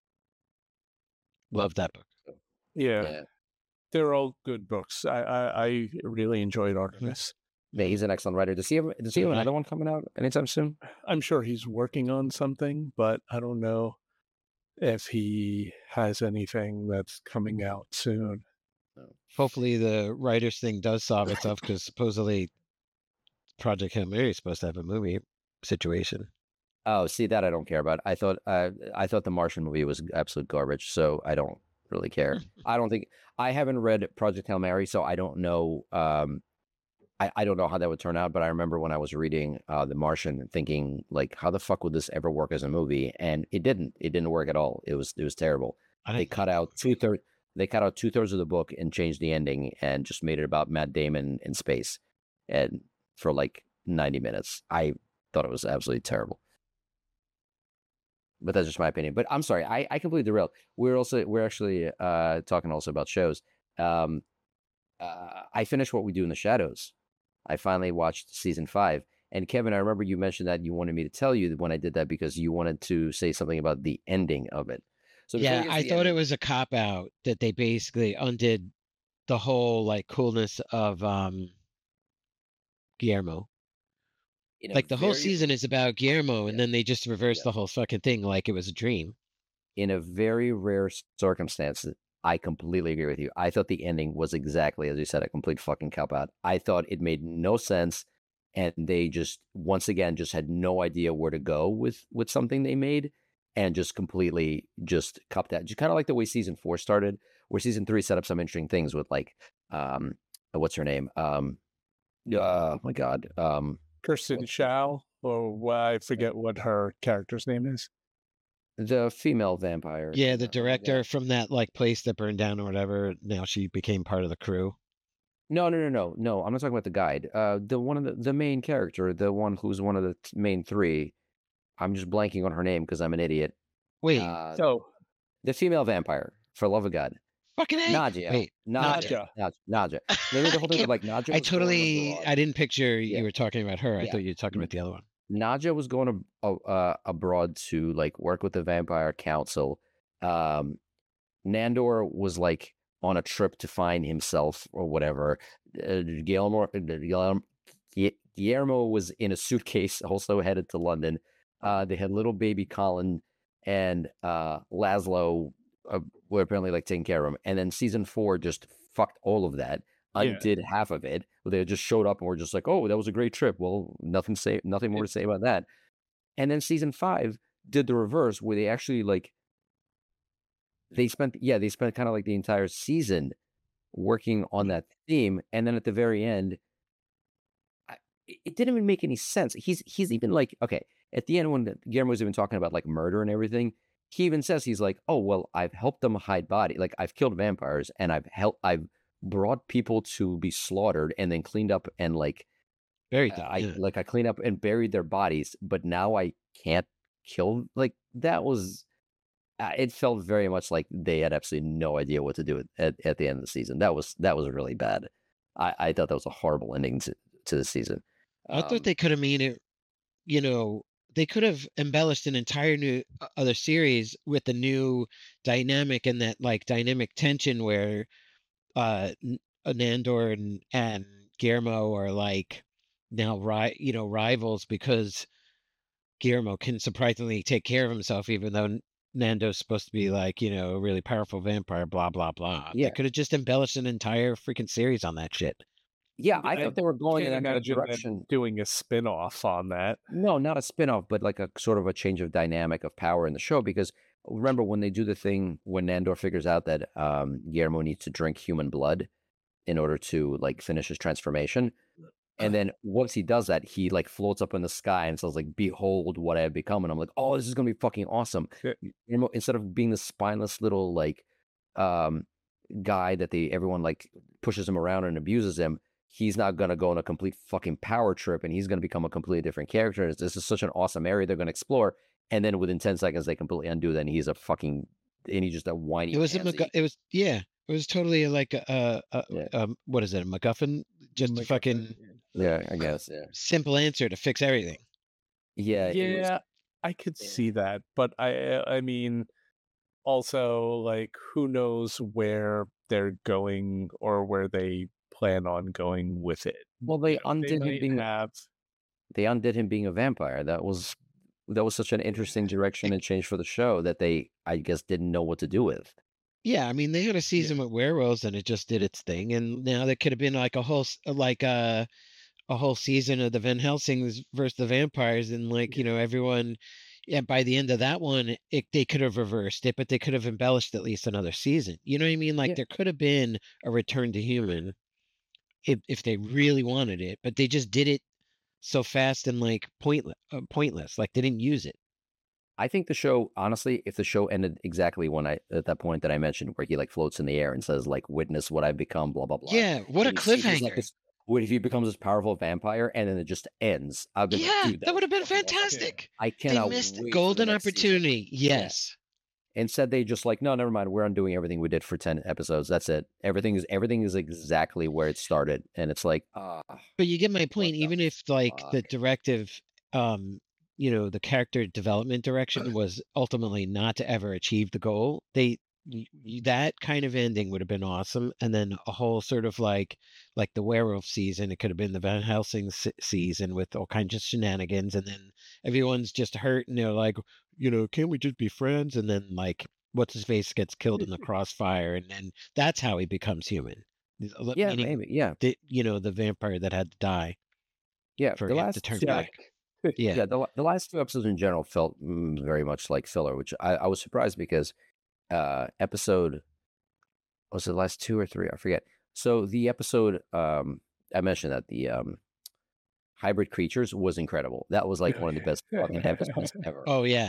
Love that book. Yeah, they're all good books. I really enjoyed Artemis. Yeah, he's an excellent writer. Does he have Yeah. another one coming out anytime soon? I'm sure he's working on something, but I don't know if he has anything that's coming out soon. Hopefully, the writers thing does solve itself, because supposedly Project Hail Mary is supposed to have a movie situation. Oh, see that I don't care about. I thought the Martian movie was absolute garbage, so I don't really care. I don't think I haven't read Project Hail Mary, so I don't know. I don't know how that would turn out, but I remember when I was reading The Martian, thinking like, how the fuck would this ever work as a movie? And it didn't. It didn't work at all. It was terrible. They cut out 2/3. They cut out 2/3 of the book and changed the ending and just made it about Matt Damon in space, and for like 90 minutes. I thought it was absolutely terrible. But that's just my opinion. But I'm sorry, I completely derailed. We're actually talking also about shows. I finished What We Do in the Shadows. I finally watched season 5. And Kevin, I remember you mentioned that you wanted me to tell you when I did that because you wanted to say something about the ending of it. So before we Yeah, get to I the thought it ending- was a cop out that they basically undid the whole like coolness of Guillermo. in a Like the whole very- season is about Guillermo, and Yeah. then they just reversed Yeah. the whole fucking thing like it was a dream. in a very rare circumstance, I completely agree with you. I thought the ending was exactly as you said, a complete fucking cop out. I thought it made no sense, and they just once again just had no idea where to go with something they made, and just completely just copped out. Just kind of like the way season 4 started, where season 3 set up some interesting things with like, what's her name? Oh my god, Kirsten What- Shaw, or I forget what her character's name is. the female vampire. Yeah, the Oh my God. director from that like place that burned down or whatever. Now she became part of the crew. No. I'm not talking about the guide. The one of the main character, the one who's one of the main 3. I'm just blanking on her name because I'm an idiot. Wait, So The female vampire, for love of God, fucking A. Nadia. Wait, Nadia. Nadia. Remember the whole thing of like Nadia? I was going totally, abroad. I didn't picture Yeah. you were talking about her. I Yeah. thought you were talking about the other one. Nadia was going abroad to like work with the Vampire Council. Nandor was like on a trip to find himself or whatever. Guillermo was in a suitcase, also headed to London. They had little baby Colin, and Laszlo were apparently like taking care of him. And then season 4 just fucked all of that. Yeah. Undid half of it. They just showed up and were just like, "Oh, that was a great trip." Well, nothing more to say about that. And then season 5 did the reverse, where they actually like they spent kind of like the entire season working on that theme, and then at the very end, it didn't even make any sense. He's even like, okay, at the end when Guillermo's even talking about like murder and everything, he even says he's like, "Oh well, I've helped them hide body. Like I've killed vampires and I've brought people to be slaughtered and then cleaned up and like Very dumb. I cleaned up and buried their bodies, but now I can't kill." Like that was, it felt very much like they had absolutely no idea what to do at the end of the season. That was really bad. I thought that was a horrible ending to the season. I thought they could have made it, they could have embellished an entire new other series with a new dynamic and that like dynamic tension where Nandor and Guillermo are like now rivals because Guillermo can surprisingly take care of himself, even though Nando's supposed to be like, a really powerful vampire, blah, blah, blah. Yeah. They could have just embellished an entire freaking series on that shit. Yeah, I thought they were going in Can't that imagine direction. them doing a spin-off on that. No, not a spin-off, but like a sort of a change of dynamic of power in the show, because remember when they do the thing when Nandor figures out that Guillermo needs to drink human blood in order to like finish his transformation. And then once he does that, he like floats up in the sky and says like, "Behold what I have become." And I'm like, "Oh, this is gonna be fucking awesome." Instead of being the spineless little like guy that everyone like pushes him around and abuses him, he's not gonna go on a complete fucking power trip and he's gonna become a completely different character. This is such an awesome area they're gonna explore. And then within 10 seconds, they completely undo that, and he's just a whiny. It was it was totally like what is it, a MacGuffin? Just a fucking I guess, simple answer to fix everything. Yeah, I could see that, but I mean, also like who knows where they're going or where they plan on going with it. Well, they undid him being a vampire. That was such an interesting direction and change for the show that they, I guess, didn't know what to do with. Yeah, I mean, they had a season with werewolves and it just did its thing, and now there could have been like a whole season of the Van Helsings versus the vampires, and like everyone. Yeah, by the end of that one, they could have reversed it, but they could have embellished at least another season. You know what I mean? Like there could have been a return to human if they really wanted it, but they just did it so fast and like pointless. Like they didn't use it. I think the show, honestly, if the show ended exactly at that point that I mentioned, where he like floats in the air and says like, "Witness what I've become," blah blah blah. Yeah, what a cliffhanger! What if he becomes this powerful vampire and then it just ends? I'll be like, dude, that would have been fantastic. I cannot. They missed golden opportunity. Yes. Yeah. Instead, they just like, no, never mind. We're undoing everything we did for 10 episodes. That's it. Everything is exactly where it started, and it's like, But you get my point. Even if like the directive, the character development direction was ultimately not to ever achieve the goal, that kind of ending would have been awesome. And then a whole sort of like the werewolf season, it could have been the Van Helsing season with all kinds of shenanigans, and then everyone's just hurt and they're like, can't we just be friends? And then like what's his face gets killed in the crossfire, and then that's how he becomes human. Yeah, maybe. Yeah, the vampire that had to die. Yeah, for him to turn back. Yeah, the last 2 episodes in general felt very much like filler, which I was surprised because episode, was it the last 2 or 3? I forget. So the episode I mentioned that the hybrid creatures was incredible. That was like one of the best fucking episodes ever. Oh yeah.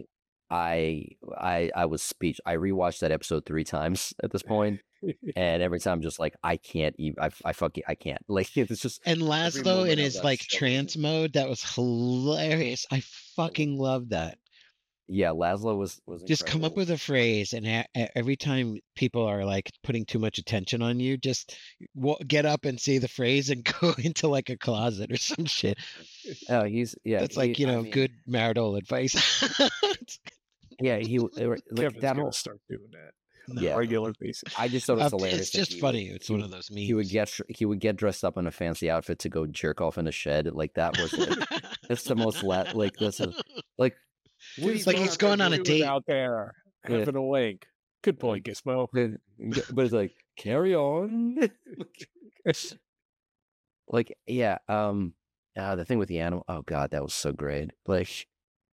I was speechless. I rewatched that episode 3 times at this point, and every time just like I can't even. I can't. Like it's just. And Laszlo in his like trance mode, that was hilarious. I fucking love that. Yeah, Laszlo was just come up with a phrase, and every time people are like putting too much attention on you, just get up and say the phrase and go into like a closet or some shit. Oh, that's like good marital advice. Yeah, like that will start doing that on a regular basis. I just thought it was hilarious. It's just funny. It's one of those memes. He would get dressed up in a fancy outfit to go jerk off in a shed. Like that was that's the most like this is like. It's like he's going on a date out there, having a wank. Good point, Gizmo. But it's like, carry on. Like, yeah. The thing with the animal. Oh God, that was so great. Like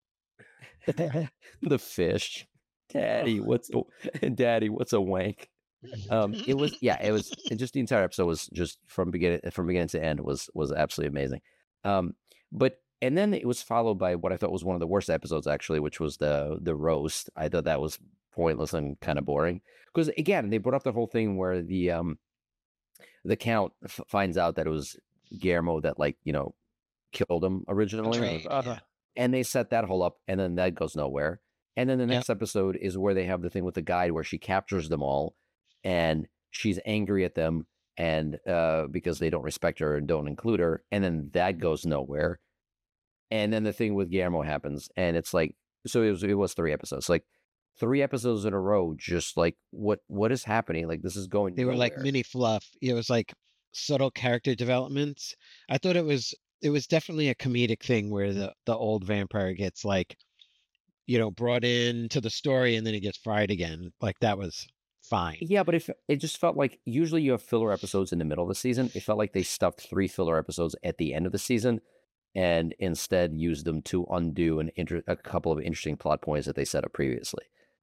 the fish. Daddy, what's a wank? It was just the entire episode was just from beginning to end was absolutely amazing. And then it was followed by what I thought was one of the worst episodes, actually, which was the roast. I thought that was pointless and kind of boring because, again, they brought up the whole thing where the Count finds out that it was Guillermo that killed him originally, and they set that whole up, and then that goes nowhere. And then the next episode is where they have the thing with the guide where she captures them all, and she's angry at them and because they don't respect her and don't include her, and then that goes nowhere. And then the thing with Guillermo happens, and it's like, so it was 3 episodes, like 3 episodes in a row, just like what is happening? Like this is going. They were like mini fluff. It was like subtle character developments. I thought it was definitely a comedic thing where the old vampire gets brought into the story and then he gets fried again. Like that was fine. Yeah, but it just felt like usually you have filler episodes in the middle of the season. It felt like they stuffed 3 filler episodes at the end of the season, and instead used them to undo a couple of interesting plot points that they set up previously.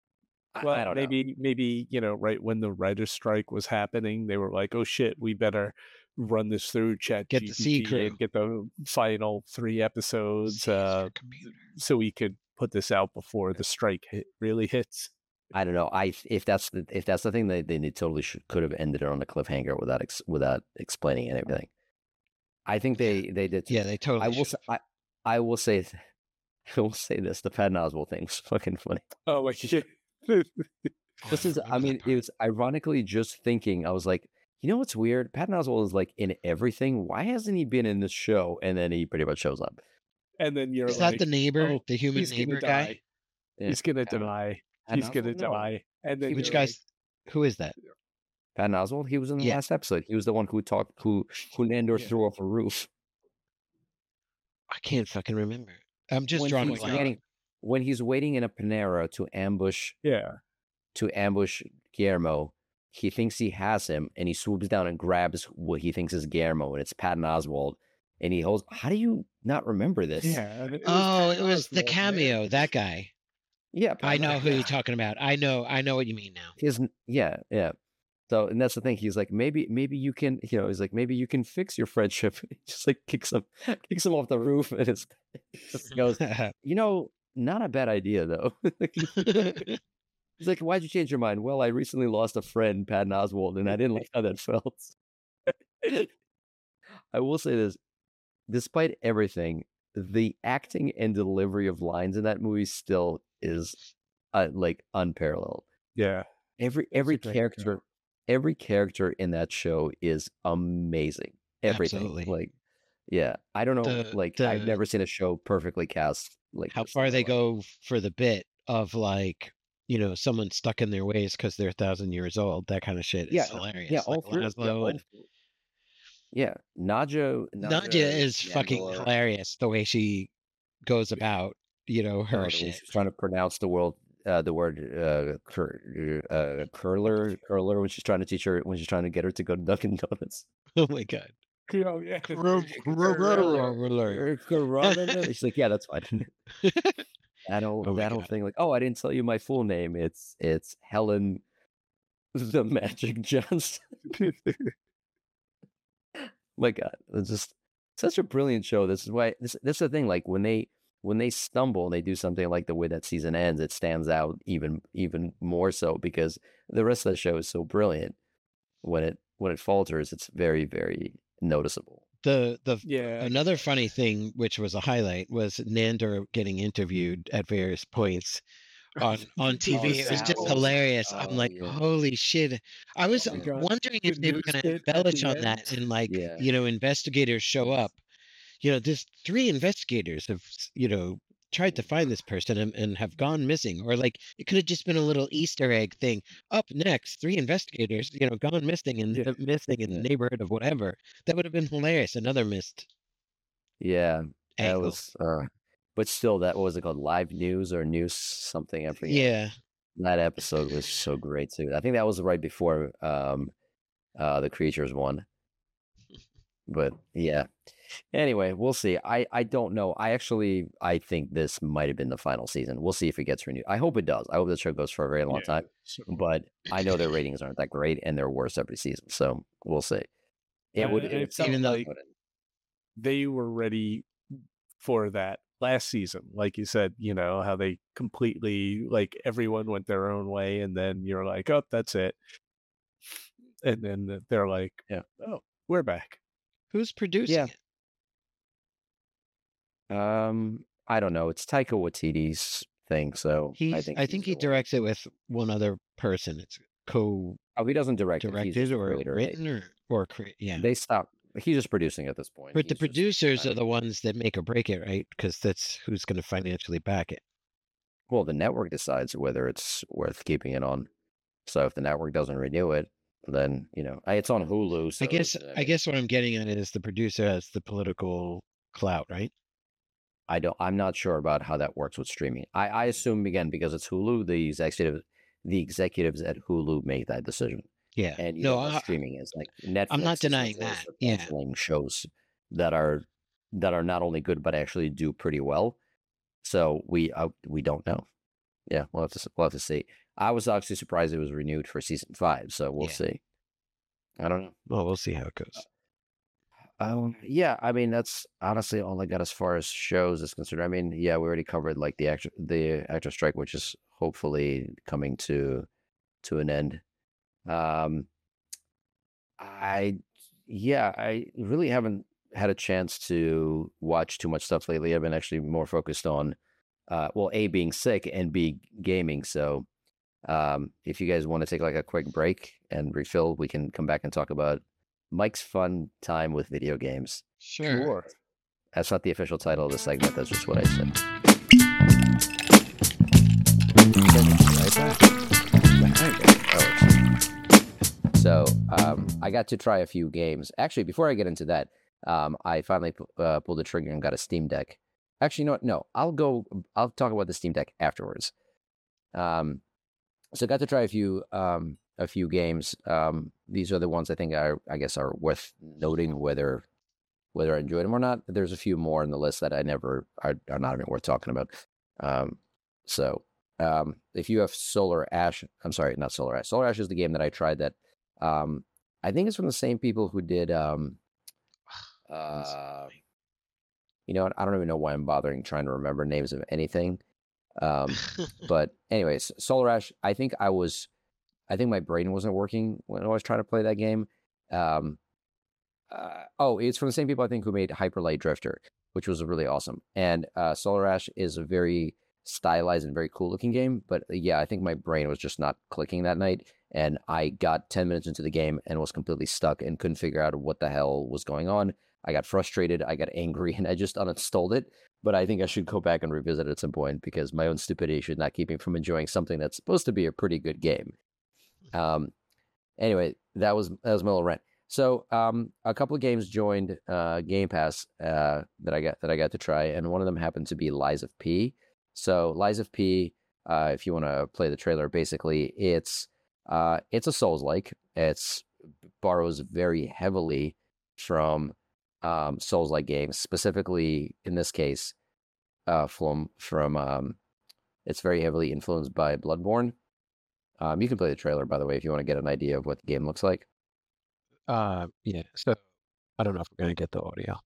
I Well, don't know. maybe right when the writer's strike was happening, they were like, "Oh shit, we better run this through Get the C ChatGPT crew. and get the final 3 episodes, C is for computer. so we could put this out before the strike really hits." I don't know. If that's the thing, they totally could have ended it on a cliffhanger without explaining anything. I think they did. Yeah, they totally. I will say, I will say I will say this: the Patton Oswalt thing was fucking funny. Oh, like yeah. This is, I mean, it was ironically just thinking. I was like, you know what's weird? Patton Oswalt is like in everything. Why hasn't he been in this show? And then he pretty much shows up. And then you're Is like, that the neighbor, "Oh, the human he's gonna neighbor die. guy? Yeah. He's gonna die. Patton He's gonna Oswalt? No. die." And then Which you're guy's? Who is that? Patton Oswalt. He was in the Yeah. last episode. He was the one who Nandor Yeah. threw off a roof. I can't fucking remember. I'm just drawing a he's blank. when he's waiting in a Panera to ambush Guillermo, he thinks he has him, and he swoops down and grabs what he thinks is Guillermo, and it's Patton Oswalt. And he holds. How do you not remember this? Yeah. It was the cameo. Man. That guy. Yeah, I know who yeah. you're talking about. I know what you mean now. Yeah. So, and that's the thing. He's like, maybe you can, he's like, maybe you can fix your friendship. He just like kicks him off the roof, and it just goes, not a bad idea though. He's like, why'd you change your mind? Well, I recently lost a friend, Patton Oswalt, and I didn't like how that felt. I will say this: despite everything, the acting and delivery of lines in that movie still is like unparalleled. Yeah. Every character in that show is amazing. Everything. Absolutely. Like, yeah, I don't know. I've never seen a show perfectly cast. Like how this far in my they life. go for the bit of like, someone stuck in their ways because they're 1,000 years old. That kind of shit is hilarious. Yeah, like all three. Laszlo and Nadja is fucking Nandor. hilarious. The way she goes about, her The way shit. she's trying to pronounce the word curler when she's trying to get her to go to Dunkin' Donuts. Oh my god. Oh, yeah. She's like, yeah, that's fine. That whole thing, like, oh, I didn't tell you my full name. It's Helen the Magic Johnson. My God, it's just such a brilliant show. This is why this is the thing. Like when they stumble and they do something like the way that season ends, it stands out even more so because the rest of the show is so brilliant. When it falters, it's very, very noticeable. Another funny thing, which was a highlight, was Nandor getting interviewed at various points on TV. It was just hilarious. I'm like, holy shit. I was wondering if they were going to embellish on that and investigators show up. There's 3 investigators have, tried to find this person and have gone missing, or like it could have just been a little Easter egg thing. Up next, 3 investigators, gone missing in the neighborhood of whatever. That would have been hilarious. Another missed. Yeah, that angle. was. But still, that what was it called? Live News or News something? I forget. Yeah, that episode was so great too. I think that was right before the Creatures one. But yeah. Anyway, we'll see. I don't know. I think this might have been the final season. We'll see if it gets renewed. I hope it does. I hope the show goes for a very long time. But I know their ratings aren't that great, and they're worse every season. So we'll see. Even though they were ready for that last season, like you said, how they completely, like, everyone went their own way, and then you're like, oh, that's it. And then they're like, oh, we're back. Who's producing it? I don't know. It's Taika Waititi's thing, so I think he directs it with one other person. It's he doesn't direct directed or written or create. Yeah, they stopped. He's just producing at this point. But the producers are the ones that make or break it, right? Because that's who's going to financially back it. Well, the network decides whether it's worth keeping it on. So if the network doesn't renew it, then it's on Hulu. So I guess what I'm getting at is the producer has the political clout, right? I'm not sure about how that works with streaming. I assume, again, because it's Hulu, the executives at Hulu make that decision. Yeah. And streaming is like Netflix. I'm not denying that. Yeah. Shows that are not only good but actually do pretty well. So we don't know. Yeah, we'll have to see. I was actually surprised it was renewed for season 5, so we'll Yeah. see. I don't know. Well, we'll see how it goes. Yeah, I mean that's honestly all I got as far as shows is concerned. I mean, yeah, we already covered like the actor strike, which is hopefully coming to an end. Um, I yeah, I really haven't had a chance to watch too much stuff lately. I've been actually more focused on well, A, being sick, and B, gaming. So if you guys want to take like a quick break and refill, we can come back and talk about Mike's fun time with video games. Sure. That's not the official title of the segment. That's just what I said. So I got to try a few games. Actually, before I get into that, I finally pulled the trigger and got a Steam Deck. Actually, you know what? No, I'll talk about the Steam Deck afterwards. So I got to try a few games. These are the ones I think I guess are worth noting, whether I enjoyed them or not. There's a few more on the list that are not even worth talking about. So if you have Solar Ash, I'm sorry, not Solar Ash. Solar Ash is the game that I tried that I think it's from the same people who did you know what? I don't even know why I'm bothering trying to remember names of anything. But anyways, Solar Ash, I think my brain wasn't working when I was trying to play that game. It's from the same people I think who made Hyper Light Drifter, which was really awesome. And Solar Ash is a very stylized and very cool looking game. But yeah, I think my brain was just not clicking that night. And I got 10 minutes into the game and was completely stuck and couldn't figure out what the hell was going on. I got frustrated, I got angry, and I just uninstalled it. But I think I should go back and revisit it at some point because my own stupidity should not keep me from enjoying something that's supposed to be a pretty good game. Anyway, that was my little rant. So a couple of games joined Game Pass that I got to try, and one of them happened to be Lies of P. So Lies of P, if you want to play the trailer, basically it's a Souls-like. It's borrows very heavily from Souls-like games, specifically in this case, from it's very heavily influenced by Bloodborne. You can play the trailer, by the way, if you want to get an idea of what the game looks like. Yeah. So I don't know if we're gonna get the audio.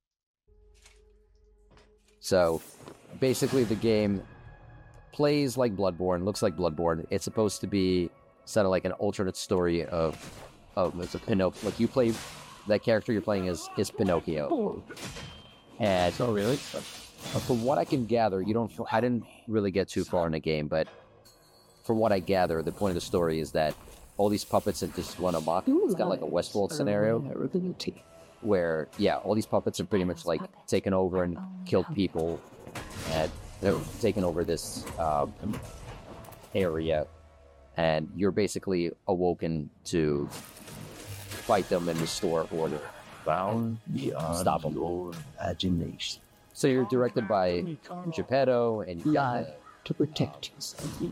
So basically, the game plays like Bloodborne, looks like Bloodborne. It's supposed to be sort of like an alternate story of it's a Pinocchio. Like you play that character you're playing is Pinocchio. And Oh, really? from what I can gather, I didn't really get too far in the game, but from what I gather, the point of the story is that all these puppets have just run amok. It's got like a Westworld scenario where, yeah, all these puppets are pretty much like taken over and killed people, and they're taken over this area, and you're basically awoken to fight them and restore order. Stop them. Your imagination. So you're directed by Geppetto, and you got To protect you.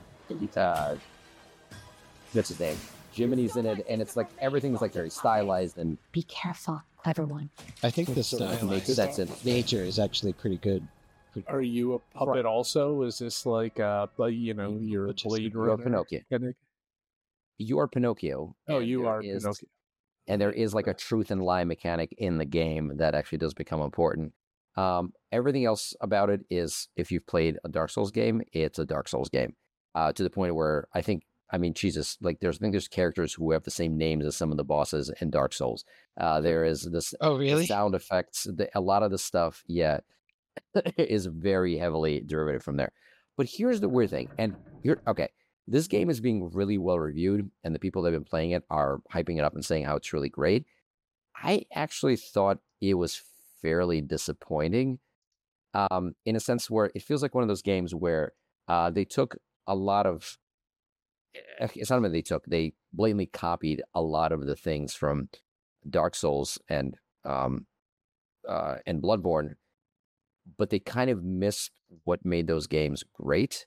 what's his name? Jiminy's in it, and it's like everything's like very stylized and Be careful, clever one. I think the it makes sense. In nature is actually pretty good. Are you a puppet also? Is this like you're a Which is Blade you're Runner? Pinocchio. You are Pinocchio. Oh, and you there are is- Pinocchio. And there is like a truth and lie mechanic in the game that actually does become important. Everything else about it is, if you've played a Dark Souls game, it's a Dark Souls game. To the point where Jesus, like there's characters who have the same names as some of the bosses in Dark Souls. There is this Oh, really? sound effects, a lot of the stuff, yeah, is very heavily derivative from there. But here's the weird thing, this game is being really well reviewed, and the people that have been playing it are hyping it up and saying how it's really great. I actually thought it was fairly disappointing, in a sense where it feels like one of those games where they took a lot of. It's not that they blatantly copied a lot of the things from Dark Souls and Bloodborne, but they kind of missed what made those games great.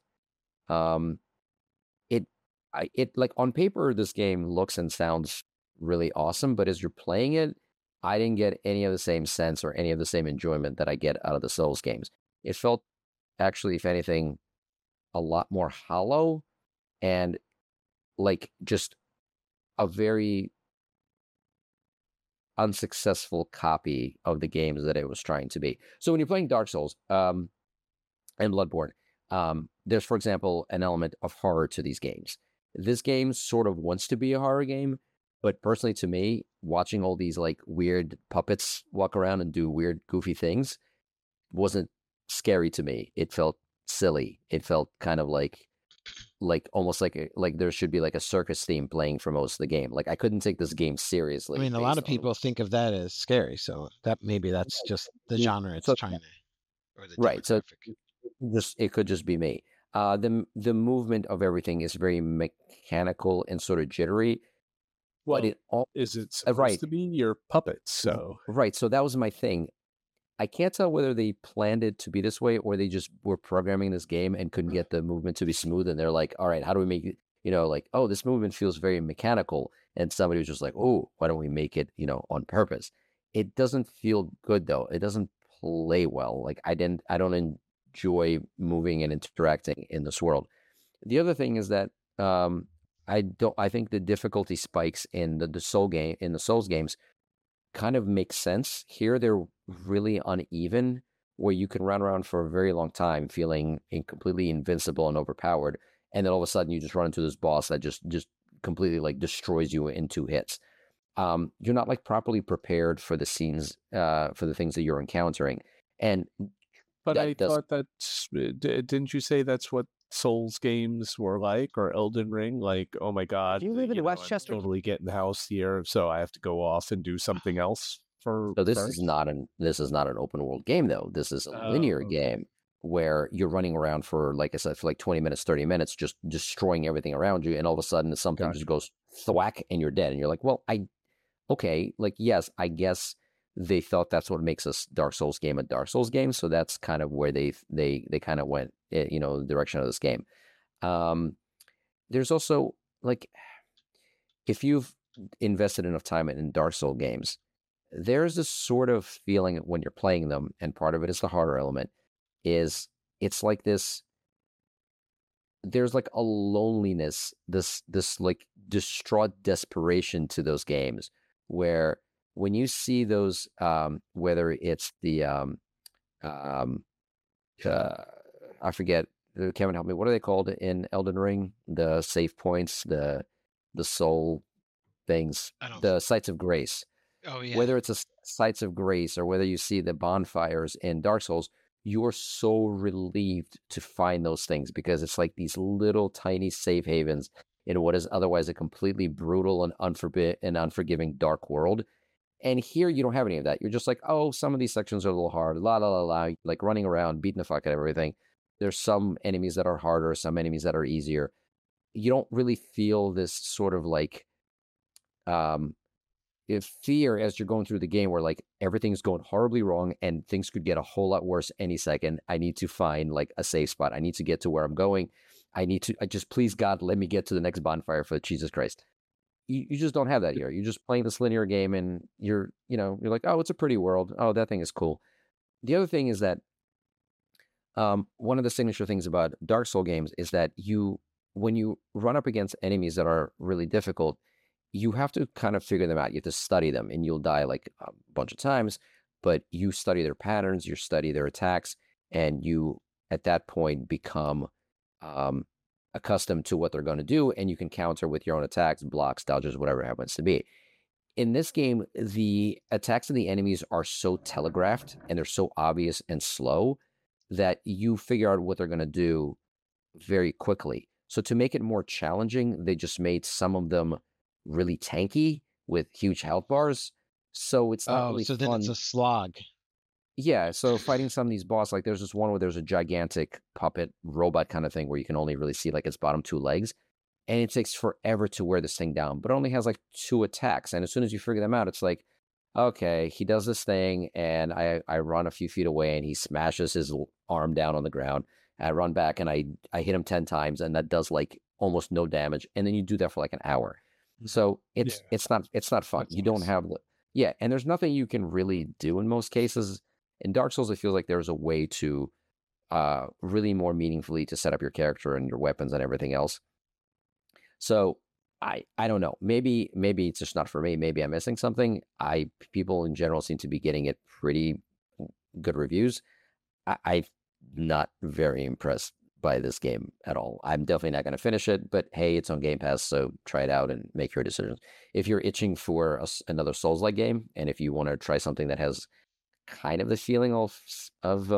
It like on paper, this game looks and sounds really awesome, but as you're playing it, I didn't get any of the same sense or any of the same enjoyment that I get out of the Souls games. It felt actually, if anything, a lot more hollow and like just a very unsuccessful copy of the games that it was trying to be. So when you're playing Dark Souls and Bloodborne, there's, for example, an element of horror to these games. This game sort of wants to be a horror game, but personally to me, watching all these like weird puppets walk around and do weird, goofy things wasn't scary to me. It felt silly. It felt kind of like almost like there should be like a circus theme playing for most of the game. Like I couldn't take this game seriously. I mean, a lot of based on people think of that as scary, so that maybe that's just the Yeah, genre it's so- trying to, or the Right, so- demographic. it could just be me. The movement of everything is very mechanical and sort of jittery. Well, but it all is it supposed right. to be your puppets? So right. So that was my thing. I can't tell whether they planned it to be this way or they just were programming this game and couldn't get the movement to be smooth. And they're like, all right, how do we make it, like, oh, this movement feels very mechanical. And somebody was just like, oh, why don't we make it, on purpose? It doesn't feel good though. It doesn't play well. Like I don't enjoy moving and interacting in this world. The other thing is that I think the difficulty spikes in the Souls games kind of makes sense. Here they're really uneven, where you can run around for a very long time feeling completely invincible and overpowered, and then all of a sudden you just run into this boss that just completely like destroys you in 2 hits. You're not like properly prepared for the scenes, for the things that you're encountering, and but that I does- thought that's didn't you say that's what Souls games were like, or Elden Ring? Like, oh my God, You live in know, Westchester? I'm totally getting the house here, so I have to go off and do something else for. So this first? is not an open world game though. This is a linear Oh, okay. game where you're running around for, like I said, for like 20 minutes, 30 minutes, just destroying everything around you, and all of a sudden something Gotcha. just goes thwack and you're dead, and you're like, well, okay, like yes, I guess they thought that's what makes a Dark Souls game a Dark Souls game, so that's kind of where they kind of went, the direction of this game. There's also like, if you've invested enough time in Dark Souls games, there's this sort of feeling when you're playing them, and part of it is the horror element, is it's like this, there's like a loneliness, this like distraught desperation to those games, where when you see those, whether it's the I forget, Kevin, help me, what are they called in Elden Ring? The save points, the soul things, I don't. the sites of grace. Oh yeah. Whether it's a sites of grace or whether you see the bonfires in Dark Souls, you're so relieved to find those things, because it's like these little tiny safe havens in what is otherwise a completely brutal and unforgiving dark world. And here you don't have any of that. You're just like, oh, some of these sections are a little hard, la la la la, like running around, beating the fuck out of everything. There's some enemies that are harder, some enemies that are easier. You don't really feel this sort of like fear as you're going through the game, where like everything's going horribly wrong and things could get a whole lot worse any second. I need to find like a safe spot. I need to get to where I'm going. I just, please God, let me get to the next bonfire, for Jesus Christ. You just don't have that here. You're just playing this linear game, and you're like, oh, it's a pretty world. Oh, that thing is cool. The other thing is that one of the signature things about Dark Souls games is that when you run up against enemies that are really difficult, you have to kind of figure them out. You have to study them, and you'll die like a bunch of times, but you study their patterns, you study their attacks, and you, at that point, become accustomed to what they're going to do, and you can counter with your own attacks, blocks, dodges, whatever it happens to be. In this game, the attacks of the enemies are so telegraphed and they're so obvious and slow that you figure out what they're going to do very quickly. So to make it more challenging, they just made some of them really tanky with huge health bars. So it's not really so fun. then it's a slog. Yeah, so fighting some of these bosses, like there's this one where there's a gigantic puppet robot kind of thing where you can only really see like its bottom 2 legs, and it takes forever to wear this thing down, but it only has like 2 attacks, and as soon as you figure them out, it's like, okay, he does this thing, and I run a few feet away, and he smashes his arm down on the ground. I run back, and I hit him 10 times, and that does like almost no damage, and then you do that for like an hour. So it's not fun. That's You don't nice. have and there's nothing you can really do in most cases. In Dark Souls, it feels like there's a way to really more meaningfully to set up your character and your weapons and everything else. So I don't know. Maybe it's just not for me. Maybe I'm missing something. People in general seem to be getting it pretty good reviews. I'm not very impressed by this game at all. I'm definitely not going to finish it, but hey, it's on Game Pass, so try it out and make your decisions. If you're itching for another Souls-like game, and if you want to try something that has kind of the feeling of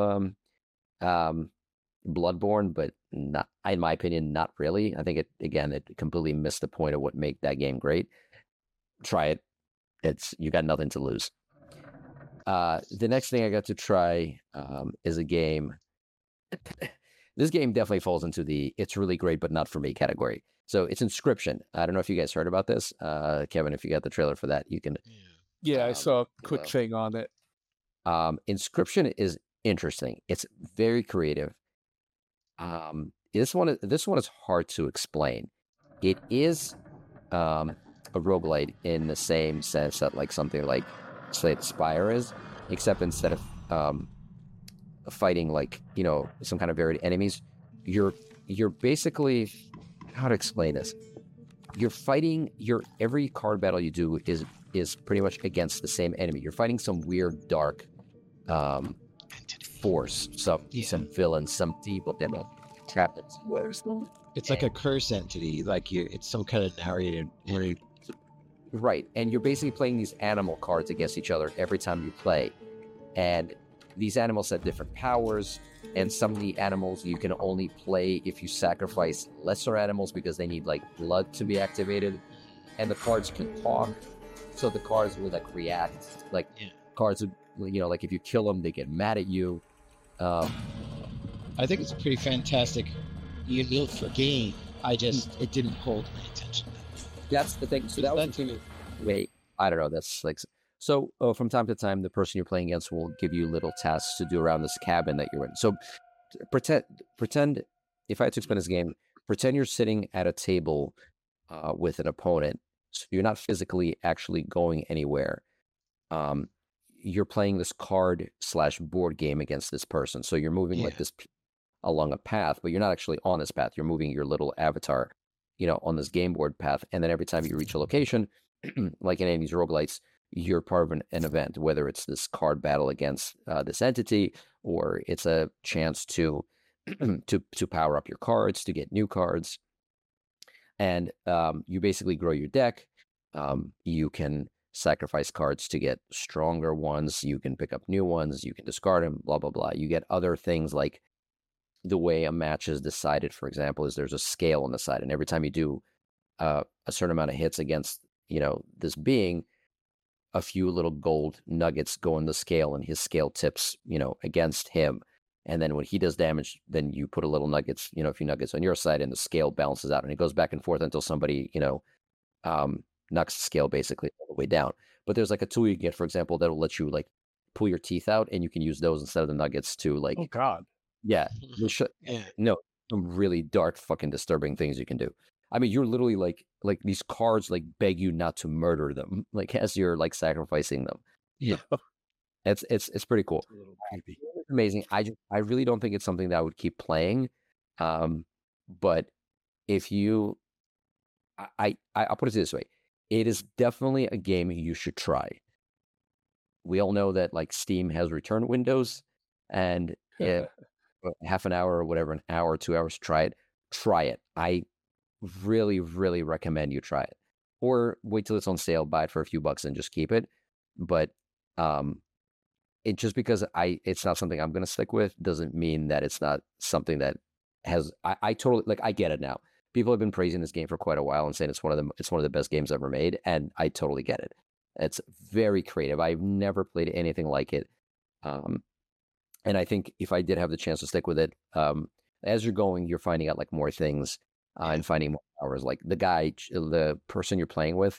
Bloodborne, but not, in my opinion, not really. I think it completely missed the point of what made that game great. Try it. You got nothing to lose. The next thing I got to try is a game. This game definitely falls into the "it's really great but not for me" category. So it's Inscryption. I don't know if you guys heard about this, Kevin. If you got the trailer for that, you can. Yeah, I saw a quick thing on it. Inscryption is interesting. It's very creative. This one is hard to explain. It is a roguelite in the same sense that like something like Slay the Spire is, except instead of fighting like, you know, some kind of varied enemies, you're basically, how to explain this? You're fighting every card battle you do is pretty much against the same enemy. You're fighting some weird dark force, some villain, some evil devil trapped. It's like a curse entity, it's some kind of narrated. Right, and you're basically playing these animal cards against each other every time you play, and these animals have different powers, and some of the animals you can only play if you sacrifice lesser animals because they need like blood to be activated, and the cards can talk, so the cards will like react, like cards would, you know, like if you kill them, they get mad at you. I think it's a pretty fantastic unique game. It didn't hold my attention. That's the thing. So that was wait, I don't know. That's like so. From time to time, the person you're playing against will give you little tasks to do around this cabin that you're in. So pretend. If I had to explain this game, pretend you're sitting at a table with an opponent. So you're not physically actually going anywhere. You're playing this card/board game against this person. So you're moving like this along a path, but you're not actually on this path. You're moving your little avatar, you know, on this game board path. And then every time you reach a location, like in any of these roguelites, you're part of an event, whether it's this card battle against this entity, or it's a chance to to power up your cards, to get new cards. And you basically grow your deck. You can sacrifice cards to get stronger ones. You can pick up new ones. You can discard them, blah, blah, blah. You get other things like the way a match is decided, for example, is there's a scale on the side. And every time you do a certain amount of hits against, you know, this being, a few little gold nuggets go in the scale and his scale tips, you know, against him. And then when he does damage, then you put a little nuggets, you know, a few nuggets on your side and the scale balances out and it goes back and forth until somebody, you know, knocks the scale basically all the way down. But there's like a tool you can get, for example, that'll let you like pull your teeth out and you can use those instead of the nuggets to like, oh God. Yeah. No, some really dark fucking disturbing things you can do. I mean, you're literally like these cards like beg you not to murder them, like as you're like sacrificing them. Yeah. It's pretty cool. It's a little creepy. It's amazing. I really don't think it's something that I would keep playing. But if you I'll put it this way. It is definitely a game you should try. We all know that like Steam has return windows, and half an hour or whatever, an hour, 2 hours to try it. Try it. I really, really recommend you try it. Or wait till it's on sale, buy it for a few bucks and just keep it. But it just because it's not something I'm gonna stick with doesn't mean that it's not something that has I totally like I get it now. People have been praising this game for quite a while and saying it's one of the best games ever made, and I totally get it. It's very creative. I've never played anything like it. And I think if I did have the chance to stick with it, as you're going, you're finding out like more things and finding more powers. Like the person you're playing with,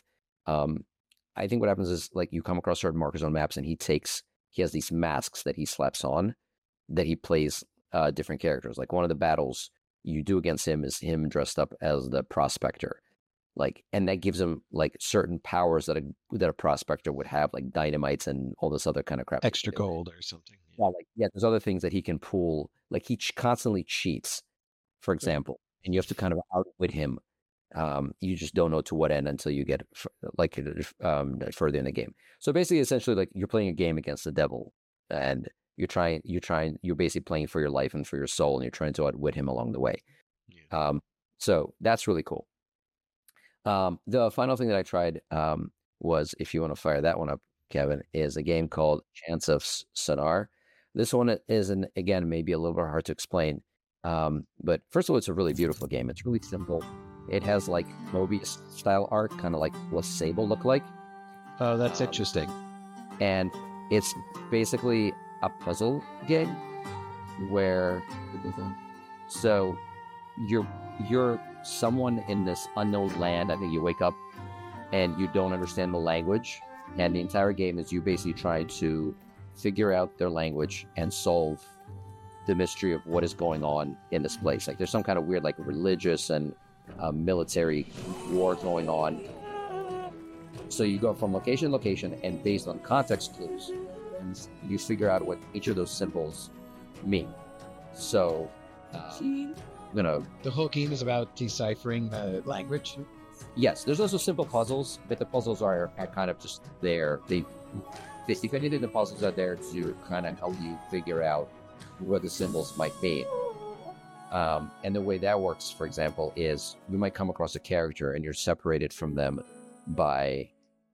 I think what happens is like you come across certain markers on maps, and he has these masks that he slaps on that he plays different characters. Like one of the battles you do against him is him dressed up as the prospector. like, and that gives him like certain powers that a prospector would have, like dynamites and all this other kind of crap. that he Extra can do. gold or something. Yeah, like there's other things that he can pull. Like he constantly cheats, for example, and you have to kind of outwit him. You just don't know to what end until you get further in the game. So basically, essentially, like you're playing a game against the devil, and you're basically playing for your life and for your soul, and you're trying to outwit him along the way. Yeah. So that's really cool. The final thing that I tried was, if you want to fire that one up, Kevin, is a game called Chants of Sonar. This one is, again, maybe a little bit hard to explain. But first of all, it's a really beautiful game. It's really simple. It has like Mobius style art, kind of like what Sable look like. Oh, that's interesting. And it's basically a puzzle game where, so you're someone in this unknown land. I think you wake up and you don't understand the language, and the entire game is you basically trying to figure out their language and solve the mystery of what is going on in this place. Like there's some kind of weird, like religious and military war going on. So you go from location to location, and based on context clues, you figure out what each of those symbols mean. So I'm gonna. The whole game is about deciphering the language. Yes, there's also simple puzzles, but the puzzles are kind of just there. If anything, the puzzles are there to kind of help you figure out what the symbols might mean. And the way that works, for example, is you might come across a character and you're separated from them by,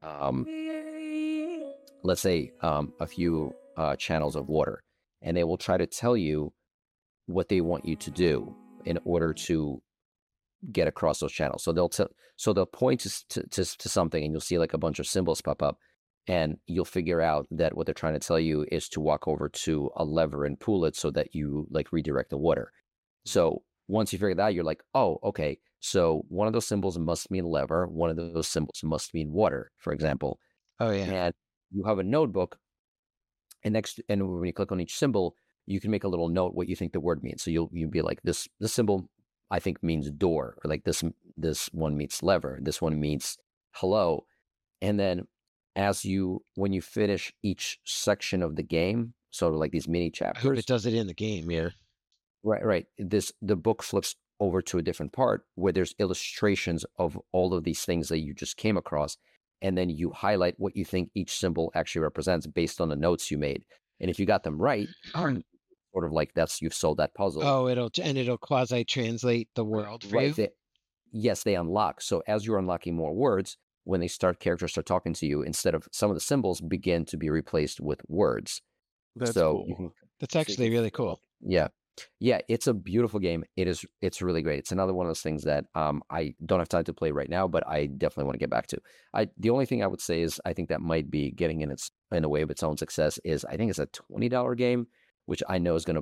let's say, a few channels of water, and they will try to tell you what they want you to do in order to get across those channels. So they'll point to something, and you'll see like a bunch of symbols pop up, and you'll figure out that what they're trying to tell you is to walk over to a lever and pull it so that you like redirect the water. So once you figure that out, you're like, oh, okay. So one of those symbols must mean lever. One of those symbols must mean water, for example. Oh yeah. And you have a notebook, and when you click on each symbol, you can make a little note what you think the word means. So you'll be like, this symbol I think means door, or like this one means lever, this one means hello. And then when you finish each section of the game, sort of like these mini I hope chapters, it does it in the game. Yeah. right. The book flips over to a different part where there's illustrations of all of these things that you just came across, and then you highlight what you think each symbol actually represents based on the notes you made. And if you got them right, sort of like you've solved that puzzle. Oh, it'll quasi translate the world for you. Yes, they unlock. So as you're unlocking more words, when characters start talking to you, instead of some of the symbols begin to be replaced with words. That's so cool. That's actually really cool. Yeah, it's a beautiful game. It's really great. It's another one of those things that I don't have time to play right now, but I definitely want to get back to. The only thing I would say is I think that might be getting in a way of its own success is I think it's a $20 game, which I know is going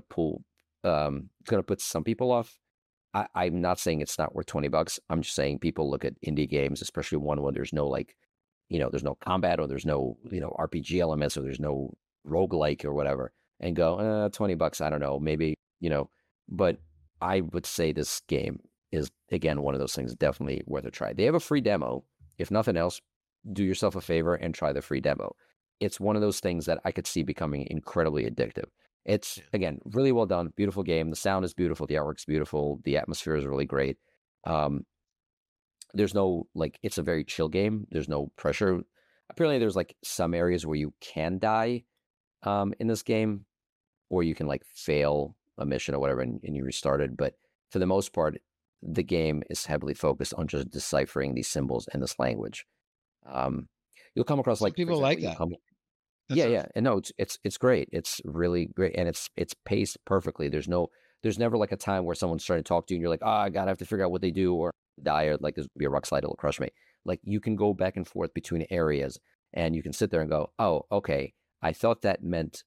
to put some people off. I'm not saying it's not worth $20. I'm just saying people look at indie games, especially one where there's no there's no combat, or there's no RPG elements, or there's no roguelike or whatever, and go $20. I don't know, maybe but I would say this game is, again, one of those things definitely worth a try. They have a free demo. If nothing else, do yourself a favor and try the free demo. It's one of those things that I could see becoming incredibly addictive. It's, again, really well done, beautiful game. The sound is beautiful, the artwork's beautiful, the atmosphere is really great. There's no, it's a very chill game. There's no pressure. Apparently there's some areas where you can die in this game, or you can fail a mission or whatever and you restart it. But for the most part, the game is heavily focused on just deciphering these symbols and this language. You'll come across Some people like that. And no, it's great. It's really great, and it's paced perfectly. There's never a time where someone's trying to talk to you and you're like, oh God, I have to figure out what they do, or die, or there's gonna be a rock slide, it'll crush me. You can go back and forth between areas, and you can sit there and go, oh, okay, I thought that meant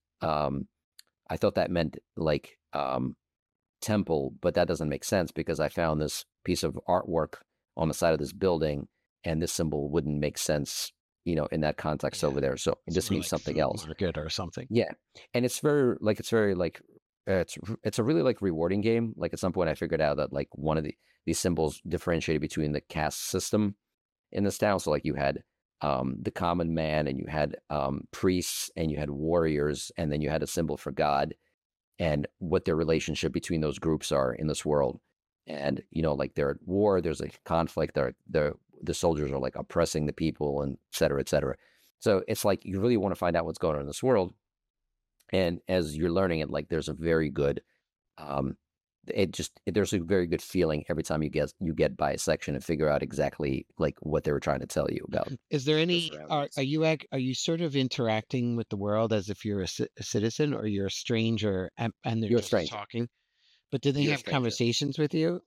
temple, but that doesn't make sense because I found this piece of artwork on the side of this building, and this symbol wouldn't make sense in that context over there. So this means something else. Market or something. Yeah. And it's very it's a really rewarding game. At some point I figured out that one of these symbols differentiated between the caste system in this town. So like you had the common man, and you had priests, and you had warriors, and then you had a symbol for God, and what their relationship between those groups are in this world. And like they're at war, there's a conflict, the soldiers are like oppressing the people, and et cetera, et cetera. So it's like you really want to find out what's going on in this world. And as you're learning it, like there's a very good there's a very good feeling every time you get by a section and figure out exactly like what they were trying to tell you about. Is there any? surroundings. Are you sort of interacting with the world as if you're a citizen, or you're a stranger, and they're You're a just stranger. talking? But do they You're a have stranger. conversations with you?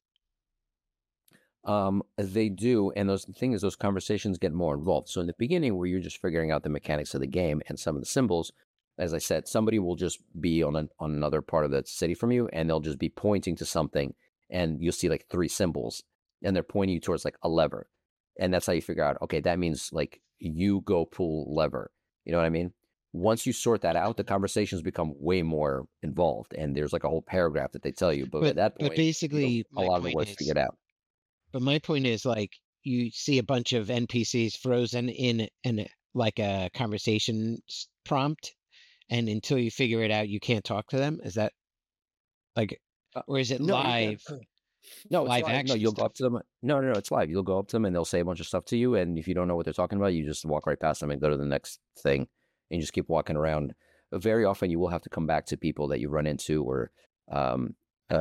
They do, and the thing is, those conversations get more involved. So in the beginning, where you're just figuring out the mechanics of the game and some of the symbols, as I said, somebody will just be on another part of the city from you, and they'll just be pointing to something, and you'll see like 3 symbols, and they're pointing you towards like a lever, and that's how you figure out, okay, that means like you go pull lever. You know what I mean? Once you sort that out, the conversations become way more involved, and there's like a whole paragraph that they tell you. But at that But point, basically, a lot of the work's figured out. But my point is, like, you see a bunch of NPCs frozen in like a conversation prompt, and until you figure it out, you can't talk to them. Is that like, or is it No, you live? can. No, it's live live. No, action you'll go up stuff? to them. No, it's live. You'll go up to them and they'll say a bunch of stuff to you. And if you don't know what they're talking about, you just walk right past them and go to the next thing, and you just keep walking around. Very often, you will have to come back to people that you run into, or um,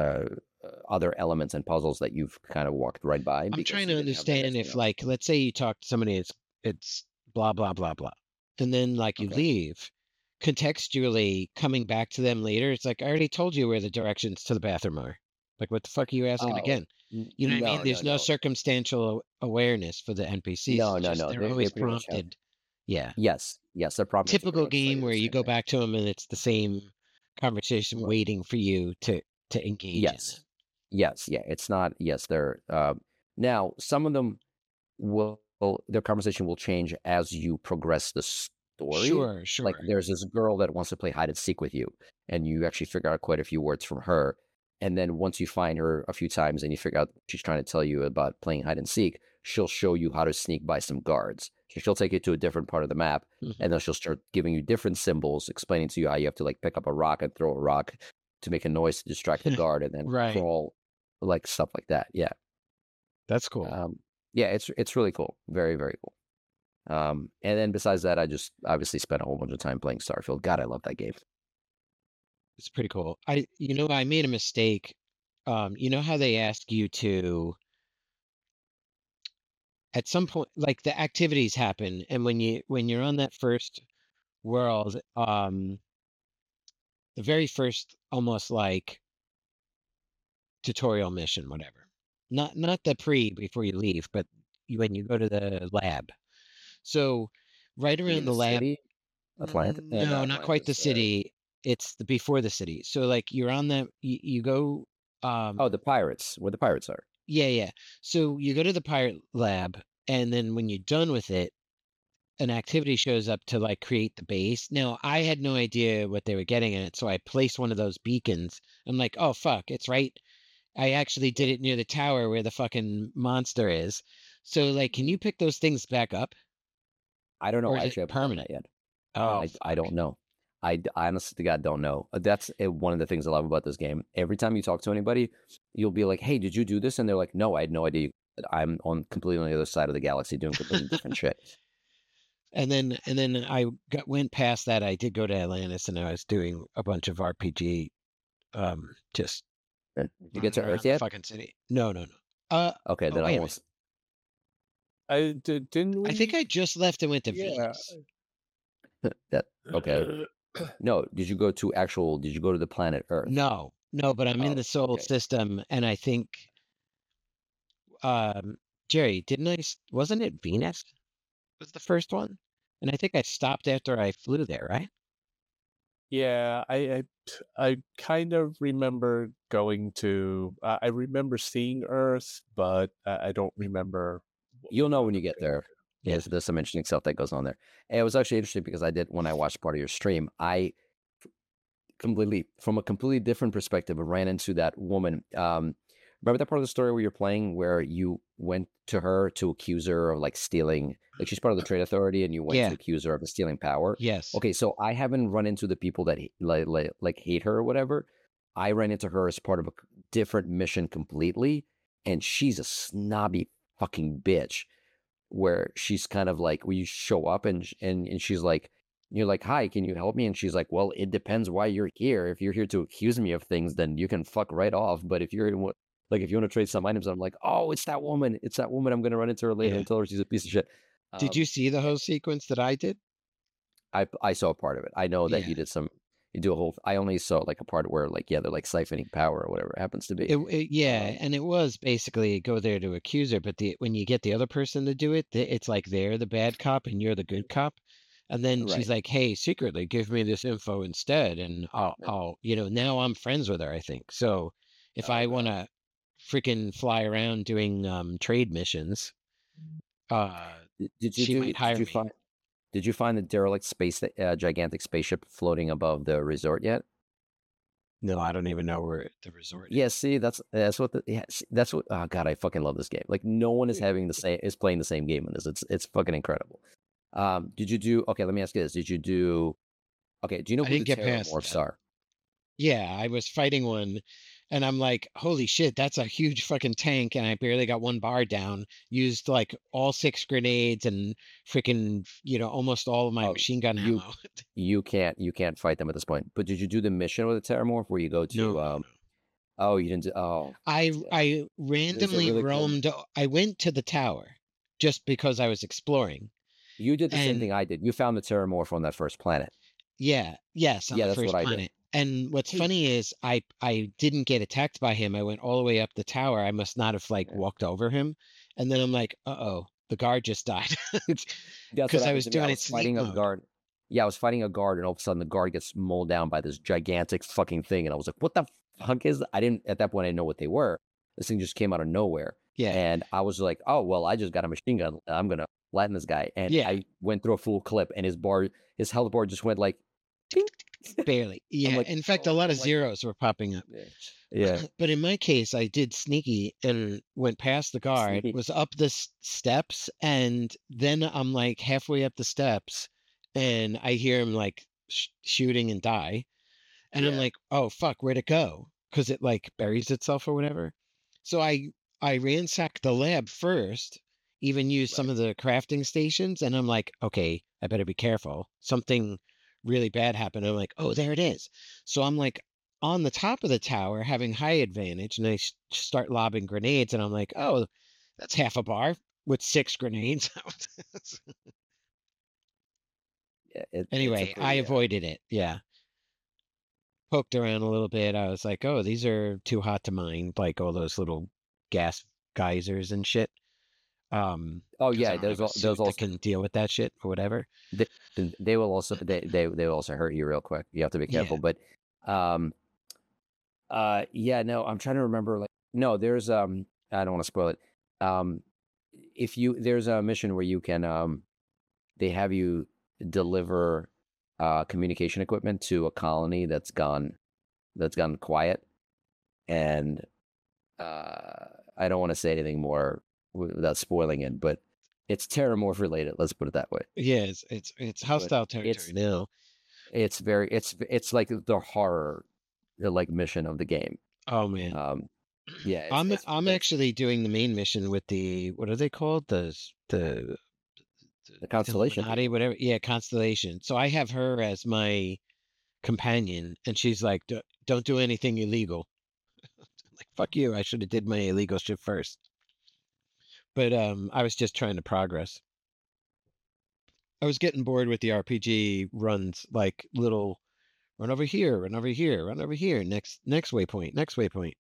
other elements and puzzles that you've kind of walked right by. I'm because trying you to didn't have the understand next if, thing up. like, let's say you talk to somebody, it's blah blah blah blah, and then like you Okay. leave. Contextually, coming back to them later, it's like I already told you where the directions to the bathroom are. Like, what the fuck are you asking Oh, again? You know what I mean? no, There's no circumstantial awareness for the NPCs. no, It's no, just no. they're They always pretty much have. prompted. Yeah. Yes, they're prompted to pretty Typical much tell game you where the you same go thing. back to them and it's the same conversation Well, waiting for you to engage in yes, them. yes, yeah. It's not. Yes, they're. Now, some of them will. Their conversation will change as you progress the story. Sure, Like sure. there's this girl that wants to play hide and seek with you, and you actually figure out quite a few words from her. And then once you find her a few times and you figure out what she's trying to tell you about playing hide and seek, she'll show you how to sneak by some guards. So she'll take you to a different part of the map, Mhm. and then she'll start giving you different symbols, explaining to you how you have to like pick up a rock and throw a rock to make a noise to distract the guard, and then Right. crawl, like stuff like that. Yeah. That's cool. Yeah, it's really cool. Very, very cool. And then besides that, I just obviously spent a whole bunch of time playing Starfield. God, I love that game. It's pretty cool. I made a mistake. You know how they ask you to, at some point, like the activities happen, and when you're on that first world, the very first almost like tutorial mission, whatever. Not the before you leave, but when you go to the lab. So right You mean around the the lab, city, no, not quite the Atlantis. city. It's the before the city. So like you're on the you go Oh, the pirates, where the pirates are. yeah. So you go to the pirate lab, and then when you're done with it, an activity shows up to like create the base. Now, I had no idea what they were getting at, so I placed one of those beacons. I'm like, oh fuck, it's right. I actually did it near the tower where the fucking monster is. So like, can you pick those things back up, I don't know. or is Actually, I it haven't done permanent? that yet. Oh, I don't know. I honestly to God don't know. That's one of the things I love about this game. Every time you talk to anybody, you'll be like, "Hey, did you do this?" And they're like, "No, I had no idea." I'm completely on the other side of the galaxy doing completely different shit. And then I went past that. I did go to Atlantis, and I was doing a bunch of RPG. Just Did you get to running around Earth the yet? fucking city. No. Okay, then I wait a won't. Didn't we? I think I just left and went to Yeah. Venus. That okay. No, did you go to the planet Earth? No, but I'm in Oh, the solar okay. system, and I think, Jerry, wasn't it Venus was the first one? And I think I stopped after I flew there, right? Yeah, I kind of remember going to. I remember seeing Earth, but I don't remember. You'll know when you get there. Yeah. There's some interesting stuff that goes on there. And it was actually interesting because when I watched part of your stream, I from a completely different perspective, I ran into that woman. remember that part of the story where you're playing where you went to her to accuse her of like stealing, like she's part of the trade authority, and you went Yeah. to accuse her of stealing power. Yes. Okay, so I haven't run into the people that like hate her or whatever. I ran into her as part of a different mission completely, and she's a snobby fucking bitch. Where she's kind of like, where you show up and she's like, you're like, hi, can you help me? And she's like, well, it depends why you're here. If you're here to accuse me of things, then you can fuck right off. But if you're like, if you want to trade some items, I'm like, oh, it's that woman. It's that woman. I'm gonna run into her later Yeah. and tell her she's a piece of shit. Did you see the whole sequence that I did? I saw a part of it. I know that Yeah. you did some. You do a whole. I only saw like a part where like, yeah, they're like siphoning power or whatever it happens to be. Yeah, and it was basically go there to accuse her, but when you get the other person to do it, it's like they're the bad cop and you're the good cop. And then she's Right. like, "Hey, secretly give me this info instead, and I'll, now I'm friends with her, I think. So if I want to freaking fly around doing trade missions, Did she might hire me." Did you find the derelict gigantic spaceship floating above the resort yet? No, I don't even know where the resort is. Yeah, see, that's what that's what. Oh God, I fucking love this game. Like, no one is playing the same game in this. It's fucking incredible. Did you do? Okay, let me ask you this. Did you do? Okay, do you know I who didn't the get past Terramorphs that. are? Yeah, I was fighting one, and I'm like, holy shit, that's a huge fucking tank, and I barely got one bar down. Used like all 6 grenades and freaking, almost all of my Oh, machine gun you ammo. you can't fight them at this point. But did you do the mission with the Terramorph where you go to? No. Oh, you didn't do. Oh, I randomly really cool- roamed. I went to the tower just because I was exploring. you did the same And thing I did. You found the Terramorph on that first planet. yes, on Yeah, the that's first what I did. planet. And what's funny is I didn't get attacked by him. I went all the way up the tower. I must not have like Yeah. walked over him. And then I'm like, uh-oh, the guard just died. That's Because what I happened was to me. doing I it was sneak fighting a mode. guard. Yeah, I was fighting a guard, and all of a sudden the guard gets mauled down by this gigantic fucking thing, and I was like, "What the fuck is that?" I didn't at that point. I didn't know what they were. This thing just came out of nowhere, Yeah. and I was like, "Oh well, I just got a machine gun. I'm gonna flatten this guy." And Yeah. I went through a full clip, and his health bar just went like, "Ting." Barely. Yeah. like, In fact, a oh, lot of I'm like- zeros were popping up. Yeah, But in my case, I did sneaky and went past the guard, Sneaky. was up the steps, and then I'm like halfway up the steps, and I hear him like shooting and die, and I'm Yeah. like, oh fuck, where'd it go? Because it like buries itself or whatever. So I ransacked the lab first, even used some of the crafting stations, and I'm like, okay, I better be careful. Something really bad happened. I'm like, oh, there it is. So I'm like on the top of the tower having high advantage, and I start lobbing grenades, and I'm like, oh, that's half a bar with 6 grenades. Yeah, it's a Anyway, I pretty, avoided it. Yeah. Poked around a little bit. I was like, oh, these are too hot to mine, like all those little gas geysers and shit. Oh 'cause I yeah, don't there's have a suit there's that also can deal with that shit or whatever. they will also they will also hurt you real quick. You have to be Yeah. careful. But yeah, no, I'm trying to remember. Like, no, there's I don't want to spoil it. If you there's a mission where you can they have you deliver communication equipment to a colony that's gone quiet, and I don't want to say anything more without spoiling it, but it's Terramorph related. Let's put it that way. Yeah, it's hostile territory it's- now. It's very it's like the horror like mission of the game. Oh man. Yeah, I'm actually doing the main mission with the, what are they called? The Constellation. Illuminati, whatever. Yeah, Constellation. So I have her as my companion, and she's like, don't do anything illegal. Like, fuck you. I should have did my illegal shit first. But I was just trying to progress. I was getting bored with the RPG runs, like little run over here, run over here, run over here, next waypoint, next waypoint.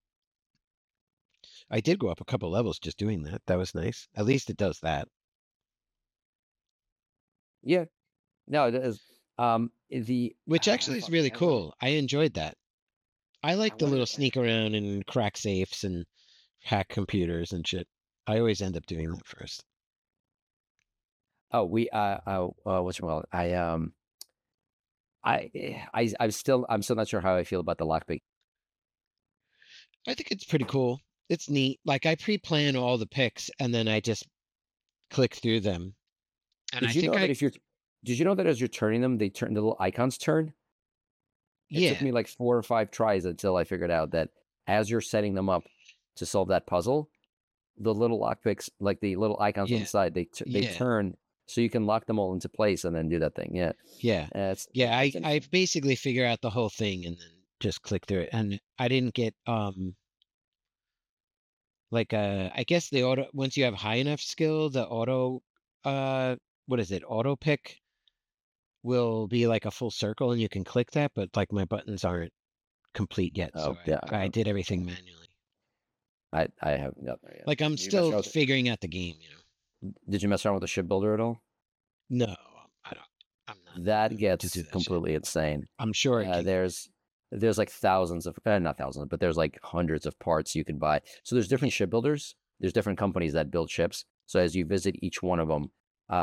I did go up a couple levels just doing that. That was nice. At least it does that. Yeah, no, it is. Which actually is really cool. I enjoyed that. I like the wonder little if I- sneak around and crack safes and hack computers and shit. I always end up doing that first. Oh, what's wrong? I'm still not sure how I feel about the lockpick. I think it's pretty cool. It's neat. Like I pre-plan all the picks and then I just click through them. And Did you know that if you're did you know that as you're turning them, the little icons turn? It took yeah, me like 4 or 5 tries until I figured out that as you're setting them up to solve that puzzle, the little lockpicks, like the little icons on Yeah. the side, they Yeah. turn so you can lock them all into place and then do that thing. Yeah, yeah, it's yeah. I interesting. basically figure out the whole thing and then just click through it. And I didn't get like I guess the auto once you have high enough skill, the auto what is it? Auto pick will be like a full circle and you can click that, but like my buttons aren't complete yet, so Oh yeah, I did everything manually. I haven't got there yet. Like I'm Did you mess still around with figuring out the game, Did you mess around with the shipbuilder at all? No, I don't. I'm not That to gets do that shit. completely insane. I'm sure it can. There's like thousands of not thousands, but there's like hundreds of parts you can buy. So there's different shipbuilders. There's different companies that build ships. So as you visit each one of them,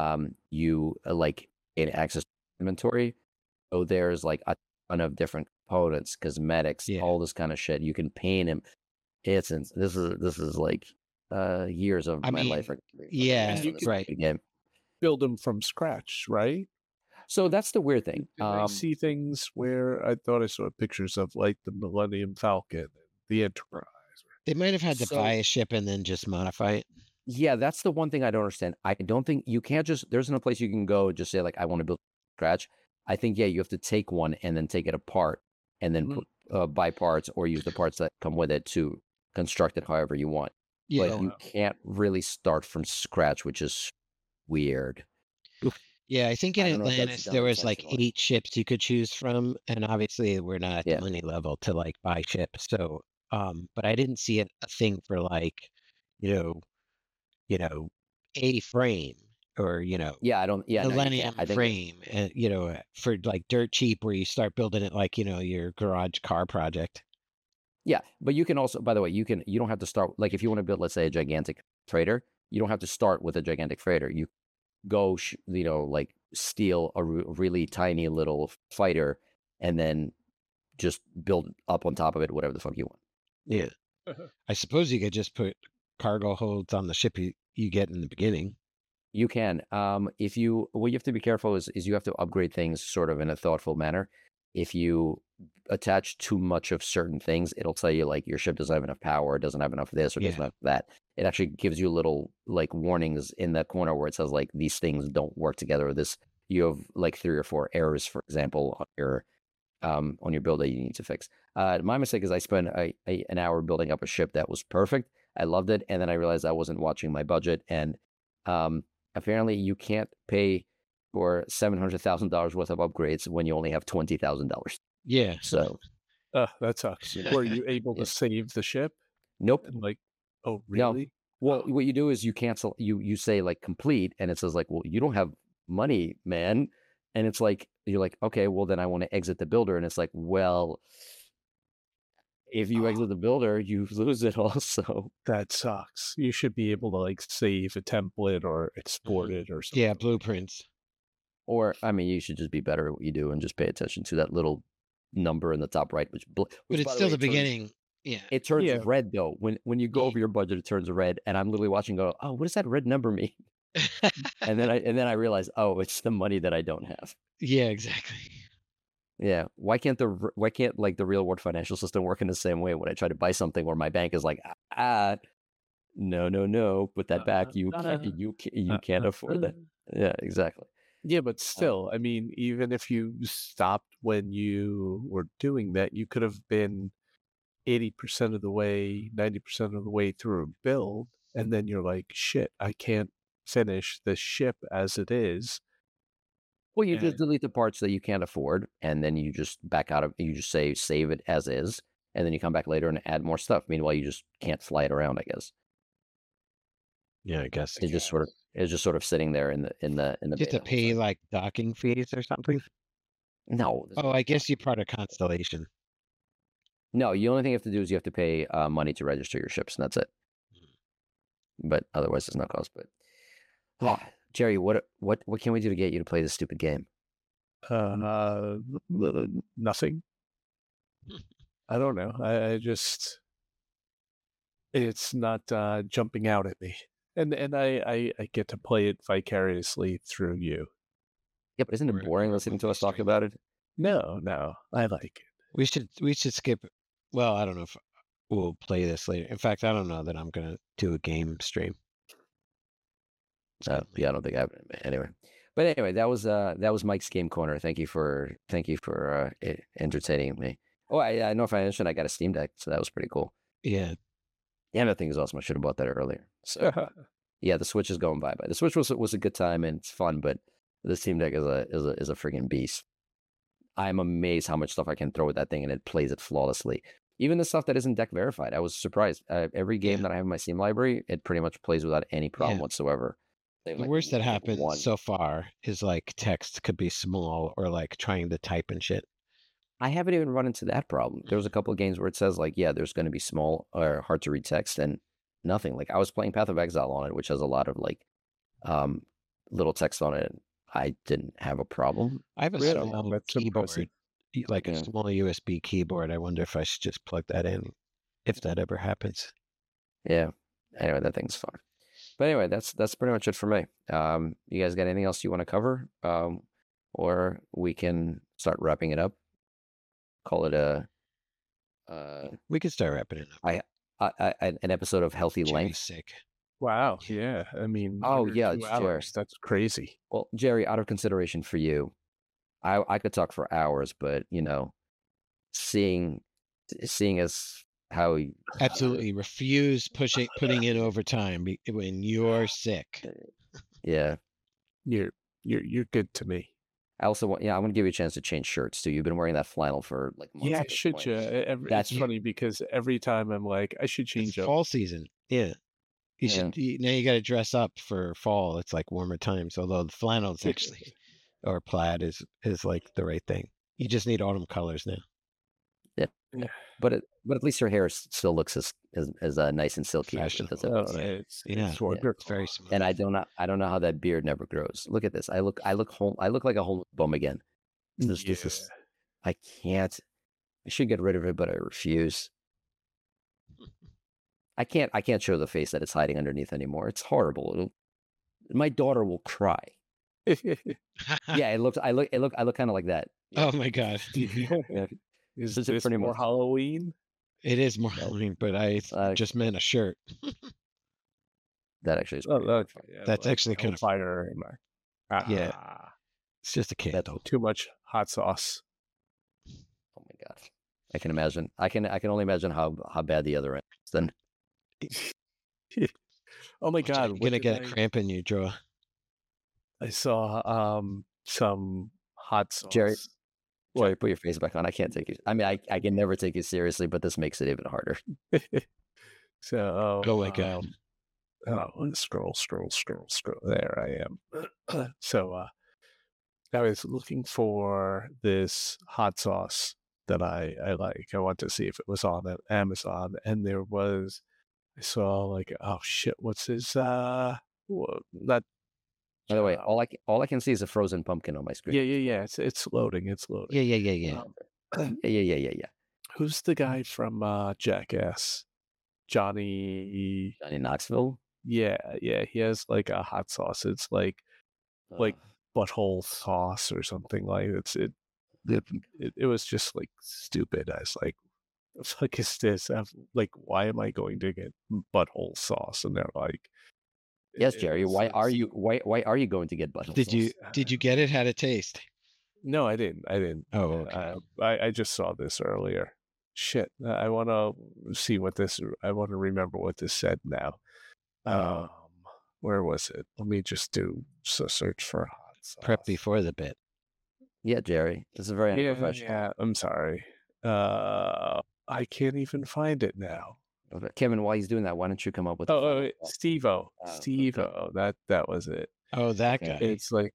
you like gain access to inventory. So there's like a ton of different components, cosmetics, Yeah. all this kind of shit. You can paint them. This is like years of I my mean, life. yeah, And you could- right. Game. Build them from scratch, right? So that's the weird thing. Did I see things where I thought I saw pictures of like the Millennium Falcon, the Enterprise. They might have had to So- buy a ship and then just modify it. Yeah, that's the one thing I don't understand. I don't think you can't just, there's no place you can go and just say like, I want to build from scratch. I think, yeah, you have to take one and then take it apart and then buy parts or use the parts that come with it to construct it however you want. Yeah, But you can't really start from scratch, which is weird. yeah. I think in I don't know if that's Atlantis done there was like intentionally. 8 ships you could choose from, and obviously we're not at Yeah. the money level to like buy ships. So, but I didn't see a thing for like, you know, a frame or Yeah, I don't, yeah, no, you Millennium can't. I think frame, for like dirt cheap, where you start building it like your garage car project. Yeah, but you can also, by the way, you don't have to start, like if you want to build, let's say, a gigantic freighter, you don't have to start with a gigantic freighter. You go, like steal a really tiny little fighter and then just build up on top of it, whatever the fuck you want. Yeah. I suppose you could just put cargo holds on the ship you get in the beginning. You can. What you have to be careful is you have to upgrade things sort of in a thoughtful manner. If you attach too much of certain things, it'll tell you like your ship doesn't have enough power, doesn't have enough this, or doesn't Yeah. have that. It actually gives you little like warnings in that corner where it says like these things don't work together. Or this, you have like 3 or 4 errors, for example, on your build that you need to fix. My mistake is I spent an hour building up a ship that was perfect. I loved it, and then I realized I wasn't watching my budget, and apparently you can't pay for $700,000 worth of upgrades when you only have $20,000. Yeah. So That sucks. You know. Were you able Yeah. to save the ship? nope. And like, oh, No. really? Well, what you do is you cancel. You say like complete, and it says like, well, you don't have money, man. And it's like you're like, okay, well then I want to exit the builder, and it's like, well, if you exit the builder, you lose it also. That sucks. You should be able to like save a template or export Mm-hmm. it or something. Yeah, blueprints. Or I mean, you should just be better at what you do and just pay attention to that little number in the top right, which But it's by still way, the turns- beginning. Yeah. It turns Yeah. red though. When you go over your budget, it turns red, and I'm literally watching. Go, oh, what does that red number mean? And then I realize, oh, it's the money that I don't have. Yeah, exactly. Yeah. Why can't like the real world financial system work in the same way? When I try to buy something where my bank is like, no, put that back. You can't afford that. Yeah, exactly. Yeah, but still, I mean, even if you stopped when you were doing that, you could have been 80% of the way, 90% of the way through a build, and then you're like, shit, I can't finish the ship as it is. Well, you just And- delete the parts that you can't afford, and then you just back out of. You just say save it as is, and then you come back later and add more stuff. Meanwhile, you just can't fly it around. I guess Yeah, I guess. it's just sort of sitting there in the You have beta to the whole pay time. like docking fees or something. No, Oh, I guess you're part of Constellation. no. The only thing you have to do is you have to pay money to register your ships, and that's it. But otherwise, there's no cost. But Jerry, what can we do to get you to play this stupid game? Nothing. I don't know. I just it's not jumping out at me, and I get to play it vicariously through you. Yeah, but isn't it Or- boring or listening to movie us talk stream. about it? No, I like it. We should skip. Well, I don't know if we'll play this later. In fact, I don't know that I'm gonna do a game stream. Yeah, I don't think I have it anyway. But anyway, that was Mike's Game Corner. Thank you for entertaining me. Oh, I know if I mentioned I got a Steam Deck, so that was pretty cool. Yeah, Yeah, that thing is awesome. I should have bought that earlier. So yeah, the Switch is going bye. The Switch was a good time and it's fun, but the Steam Deck is a friggin' beast. I'm amazed how much stuff I can throw with that thing and it plays it flawlessly. Even the stuff that isn't deck verified, I was surprised. Every game Yeah. that I have in my Steam library, it pretty much plays without any problem Yeah. whatsoever. They have, the like, worst that one- happened so far is like text could be small or like trying to type and shit. I haven't even run into that problem. There was a couple of games where it says like, yeah, there's going to be small or hard to read text, and nothing. Like I was playing Path of Exile on it, which has a lot of like little text on it. I didn't have a problem. I have a Really? small That's keyboard, impressive. like a Yeah. small USB keyboard. I wonder if I should just plug that in, if that ever happens. Yeah. Anyway, that thing's fun. But anyway, that's pretty much it for me. You guys got anything else you want to cover? Or we can start wrapping it up. Call it a We could start wrapping it up. an episode of Healthy Jerry's Length. sick. Wow, yeah. I mean, Oh, under yeah, 2 it's hours. That's crazy. Well, Jerry, out of consideration for you, I could talk for hours, but you know, seeing as how Absolutely refuse putting in overtime when you're sick. yeah. You're good to me. I also want I want to give you a chance to change shirts too. You've been wearing that flannel for like months. Yeah, at this should point. you? That's- It's funny because every time I'm like, I should It's change up. fall season. Yeah. You should now you got to dress up for fall. It's like warmer times. Although the flannel's actually or plaid is like the right thing. You just need autumn colors now. But at least your hair still looks as nice and silky. as it does Fashionable. every day. It's Yeah, it's yeah, wonderful. it's very smooth. And I don't know how that beard never grows. Look at this. I look like a homeless bum again. This is I can't. I should get rid of it, but I refuse. I can't show the face that it's hiding underneath anymore. It's horrible. My daughter will cry. Yeah, I look kind of like that. Oh my god. Yeah. Is This is this pretty more much- Halloween? It is more Halloween, but I just meant a shirt. That actually is. Oh, pretty okay. fun. Yeah, That's like actually kind of Hellfire. Yeah. Ah, It's just a candle. too much hot sauce. Oh my god. I can imagine. I can only imagine how bad the other end is then. Oh my Watch out, god! you're what gonna did get a cramp in your jaw. I saw some hot sauce. Jerry, Jerry, put your face back on. I can't take you. I mean, I can never take you seriously, but this makes it even harder. So Oh my god. scroll. There I am. So I was looking for this hot sauce that I like. I want to see if it was on Amazon, and there was. I saw like, oh shit, what's this? That. By the way, all I can see is a frozen pumpkin on my screen. Yeah. It's loading. It's loading. Yeah. Yeah. Who's the guy from Jackass? Johnny. Johnny Knoxville. Yeah. He has like a hot sauce. It's like butthole sauce or something like it was just like stupid. I was like, the fuck is this? I'm like, why am I going to get butthole sauce? And they're like, Yes, Jerry. Why are you going to get butthole sauce? Did you get it? How'd it taste? No, I didn't. Oh, okay. I just saw this earlier. Shit, I want to see what this. I want to remember what this said now. Where was it? Let me just do a search for hot sauce. Prep before the bit. Yeah, Jerry. This is very unprofessional. Yeah, I'm sorry. I can't even find it now. Kevin, while he's doing that, why don't you come up with? Steve-O. okay. Steve-O. That was it. Oh, that Okay. guy. It's like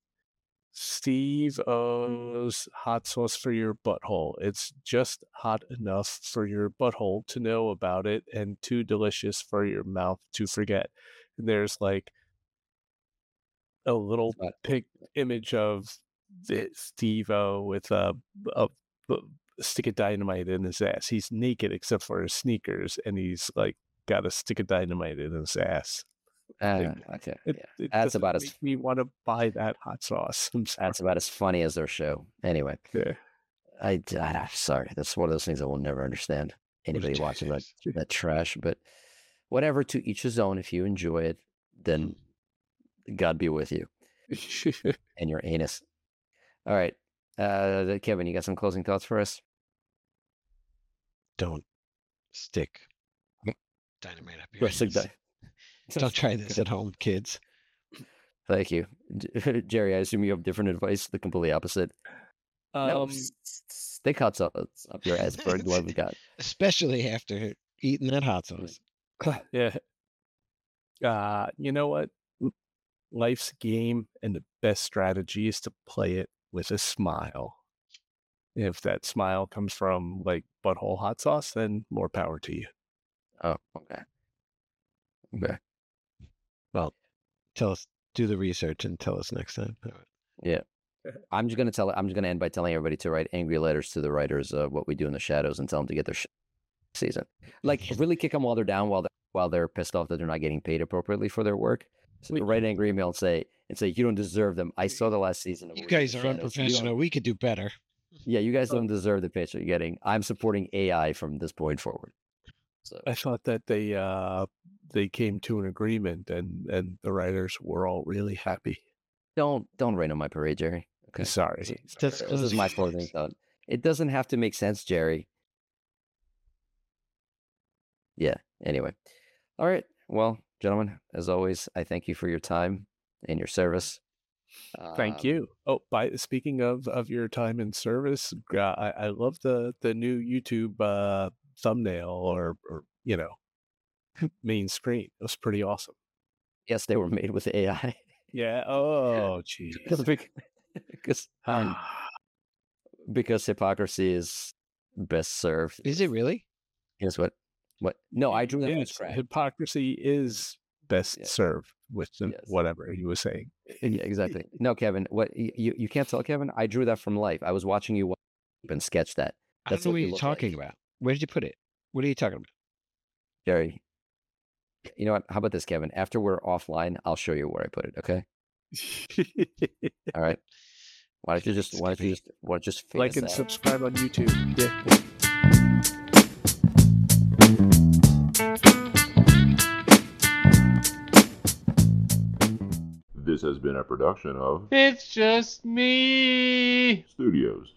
Steve-O's hot sauce for your butthole. It's just hot enough for your butthole to know about it and too delicious for your mouth to forget. And there's like a little What? pink image of Steve-O with a stick of dynamite in his ass. He's naked except for his sneakers, and he's like got a stick of dynamite in his ass. Okay. It That's doesn't about as make me want to buy that hot sauce. I'm sorry. that's about as funny as their show. Anyway, Yeah. I'm sorry. That's one of those things I will never understand. Anybody watching that trash, but whatever. To each his own. If you enjoy it, then God be with you and your anus. All right, Kevin, you got some closing thoughts for us? Don't stick dynamite up your Press the anus. di- Don't try this at home, kids. Thank you, Jerry. I assume you have different advice, the completely opposite. No, stick hot sauce up your ass, Berg. What we got? Especially after eating that hot sauce. Yeah. You know what? Life's a game, and the best strategy is to play it with a smile. If that smile comes from like butthole hot sauce, then more power to you. Oh, okay. Okay. Well, tell us, do the research and tell us next time. All right. Yeah. I'm just gonna end by telling everybody to write angry letters to the writers of What We Do in the Shadows and tell them to get their season. Like really kick them while they're down, while they're pissed off that they're not getting paid appropriately for their work. So write an angry email and say you don't deserve them. I saw the last season of You What We Do in guys the are Shadows. unprofessional. We could do better. Yeah, you guys don't deserve the pay you're getting. I'm supporting AI from this point forward. So I thought that they came to an agreement, and the writers were all really happy. don't rain on my parade, Jerry. Okay. Sorry. That's- This is my closing thought. It doesn't have to make sense, Jerry. Yeah. Anyway. All right. Well, gentlemen, as always, I thank you for your time and your service. Thank you. Oh, speaking of your time in service, I love the new YouTube thumbnail or main screen. It was pretty awesome. Yes, they were made with AI. Yeah. Oh, jeez. because hypocrisy is best served. Is it really? Guess what? What? No, I drew that from Yes, scratch. hypocrisy is best Yeah. served with Yes. whatever he was saying. Yeah, exactly. No, Kevin, what you can't tell, Kevin. I drew that from life. I was watching you and sketch that. I don't know what you you're look talking like. about. Where did you put it? What are you talking about? Jerry. You know what? How about this, Kevin? After we're offline, I'll show you where I put it. Okay. All right. Why don't you just figure Like this and out? subscribe on YouTube. Yeah. This has been a production of It's just me. Studios.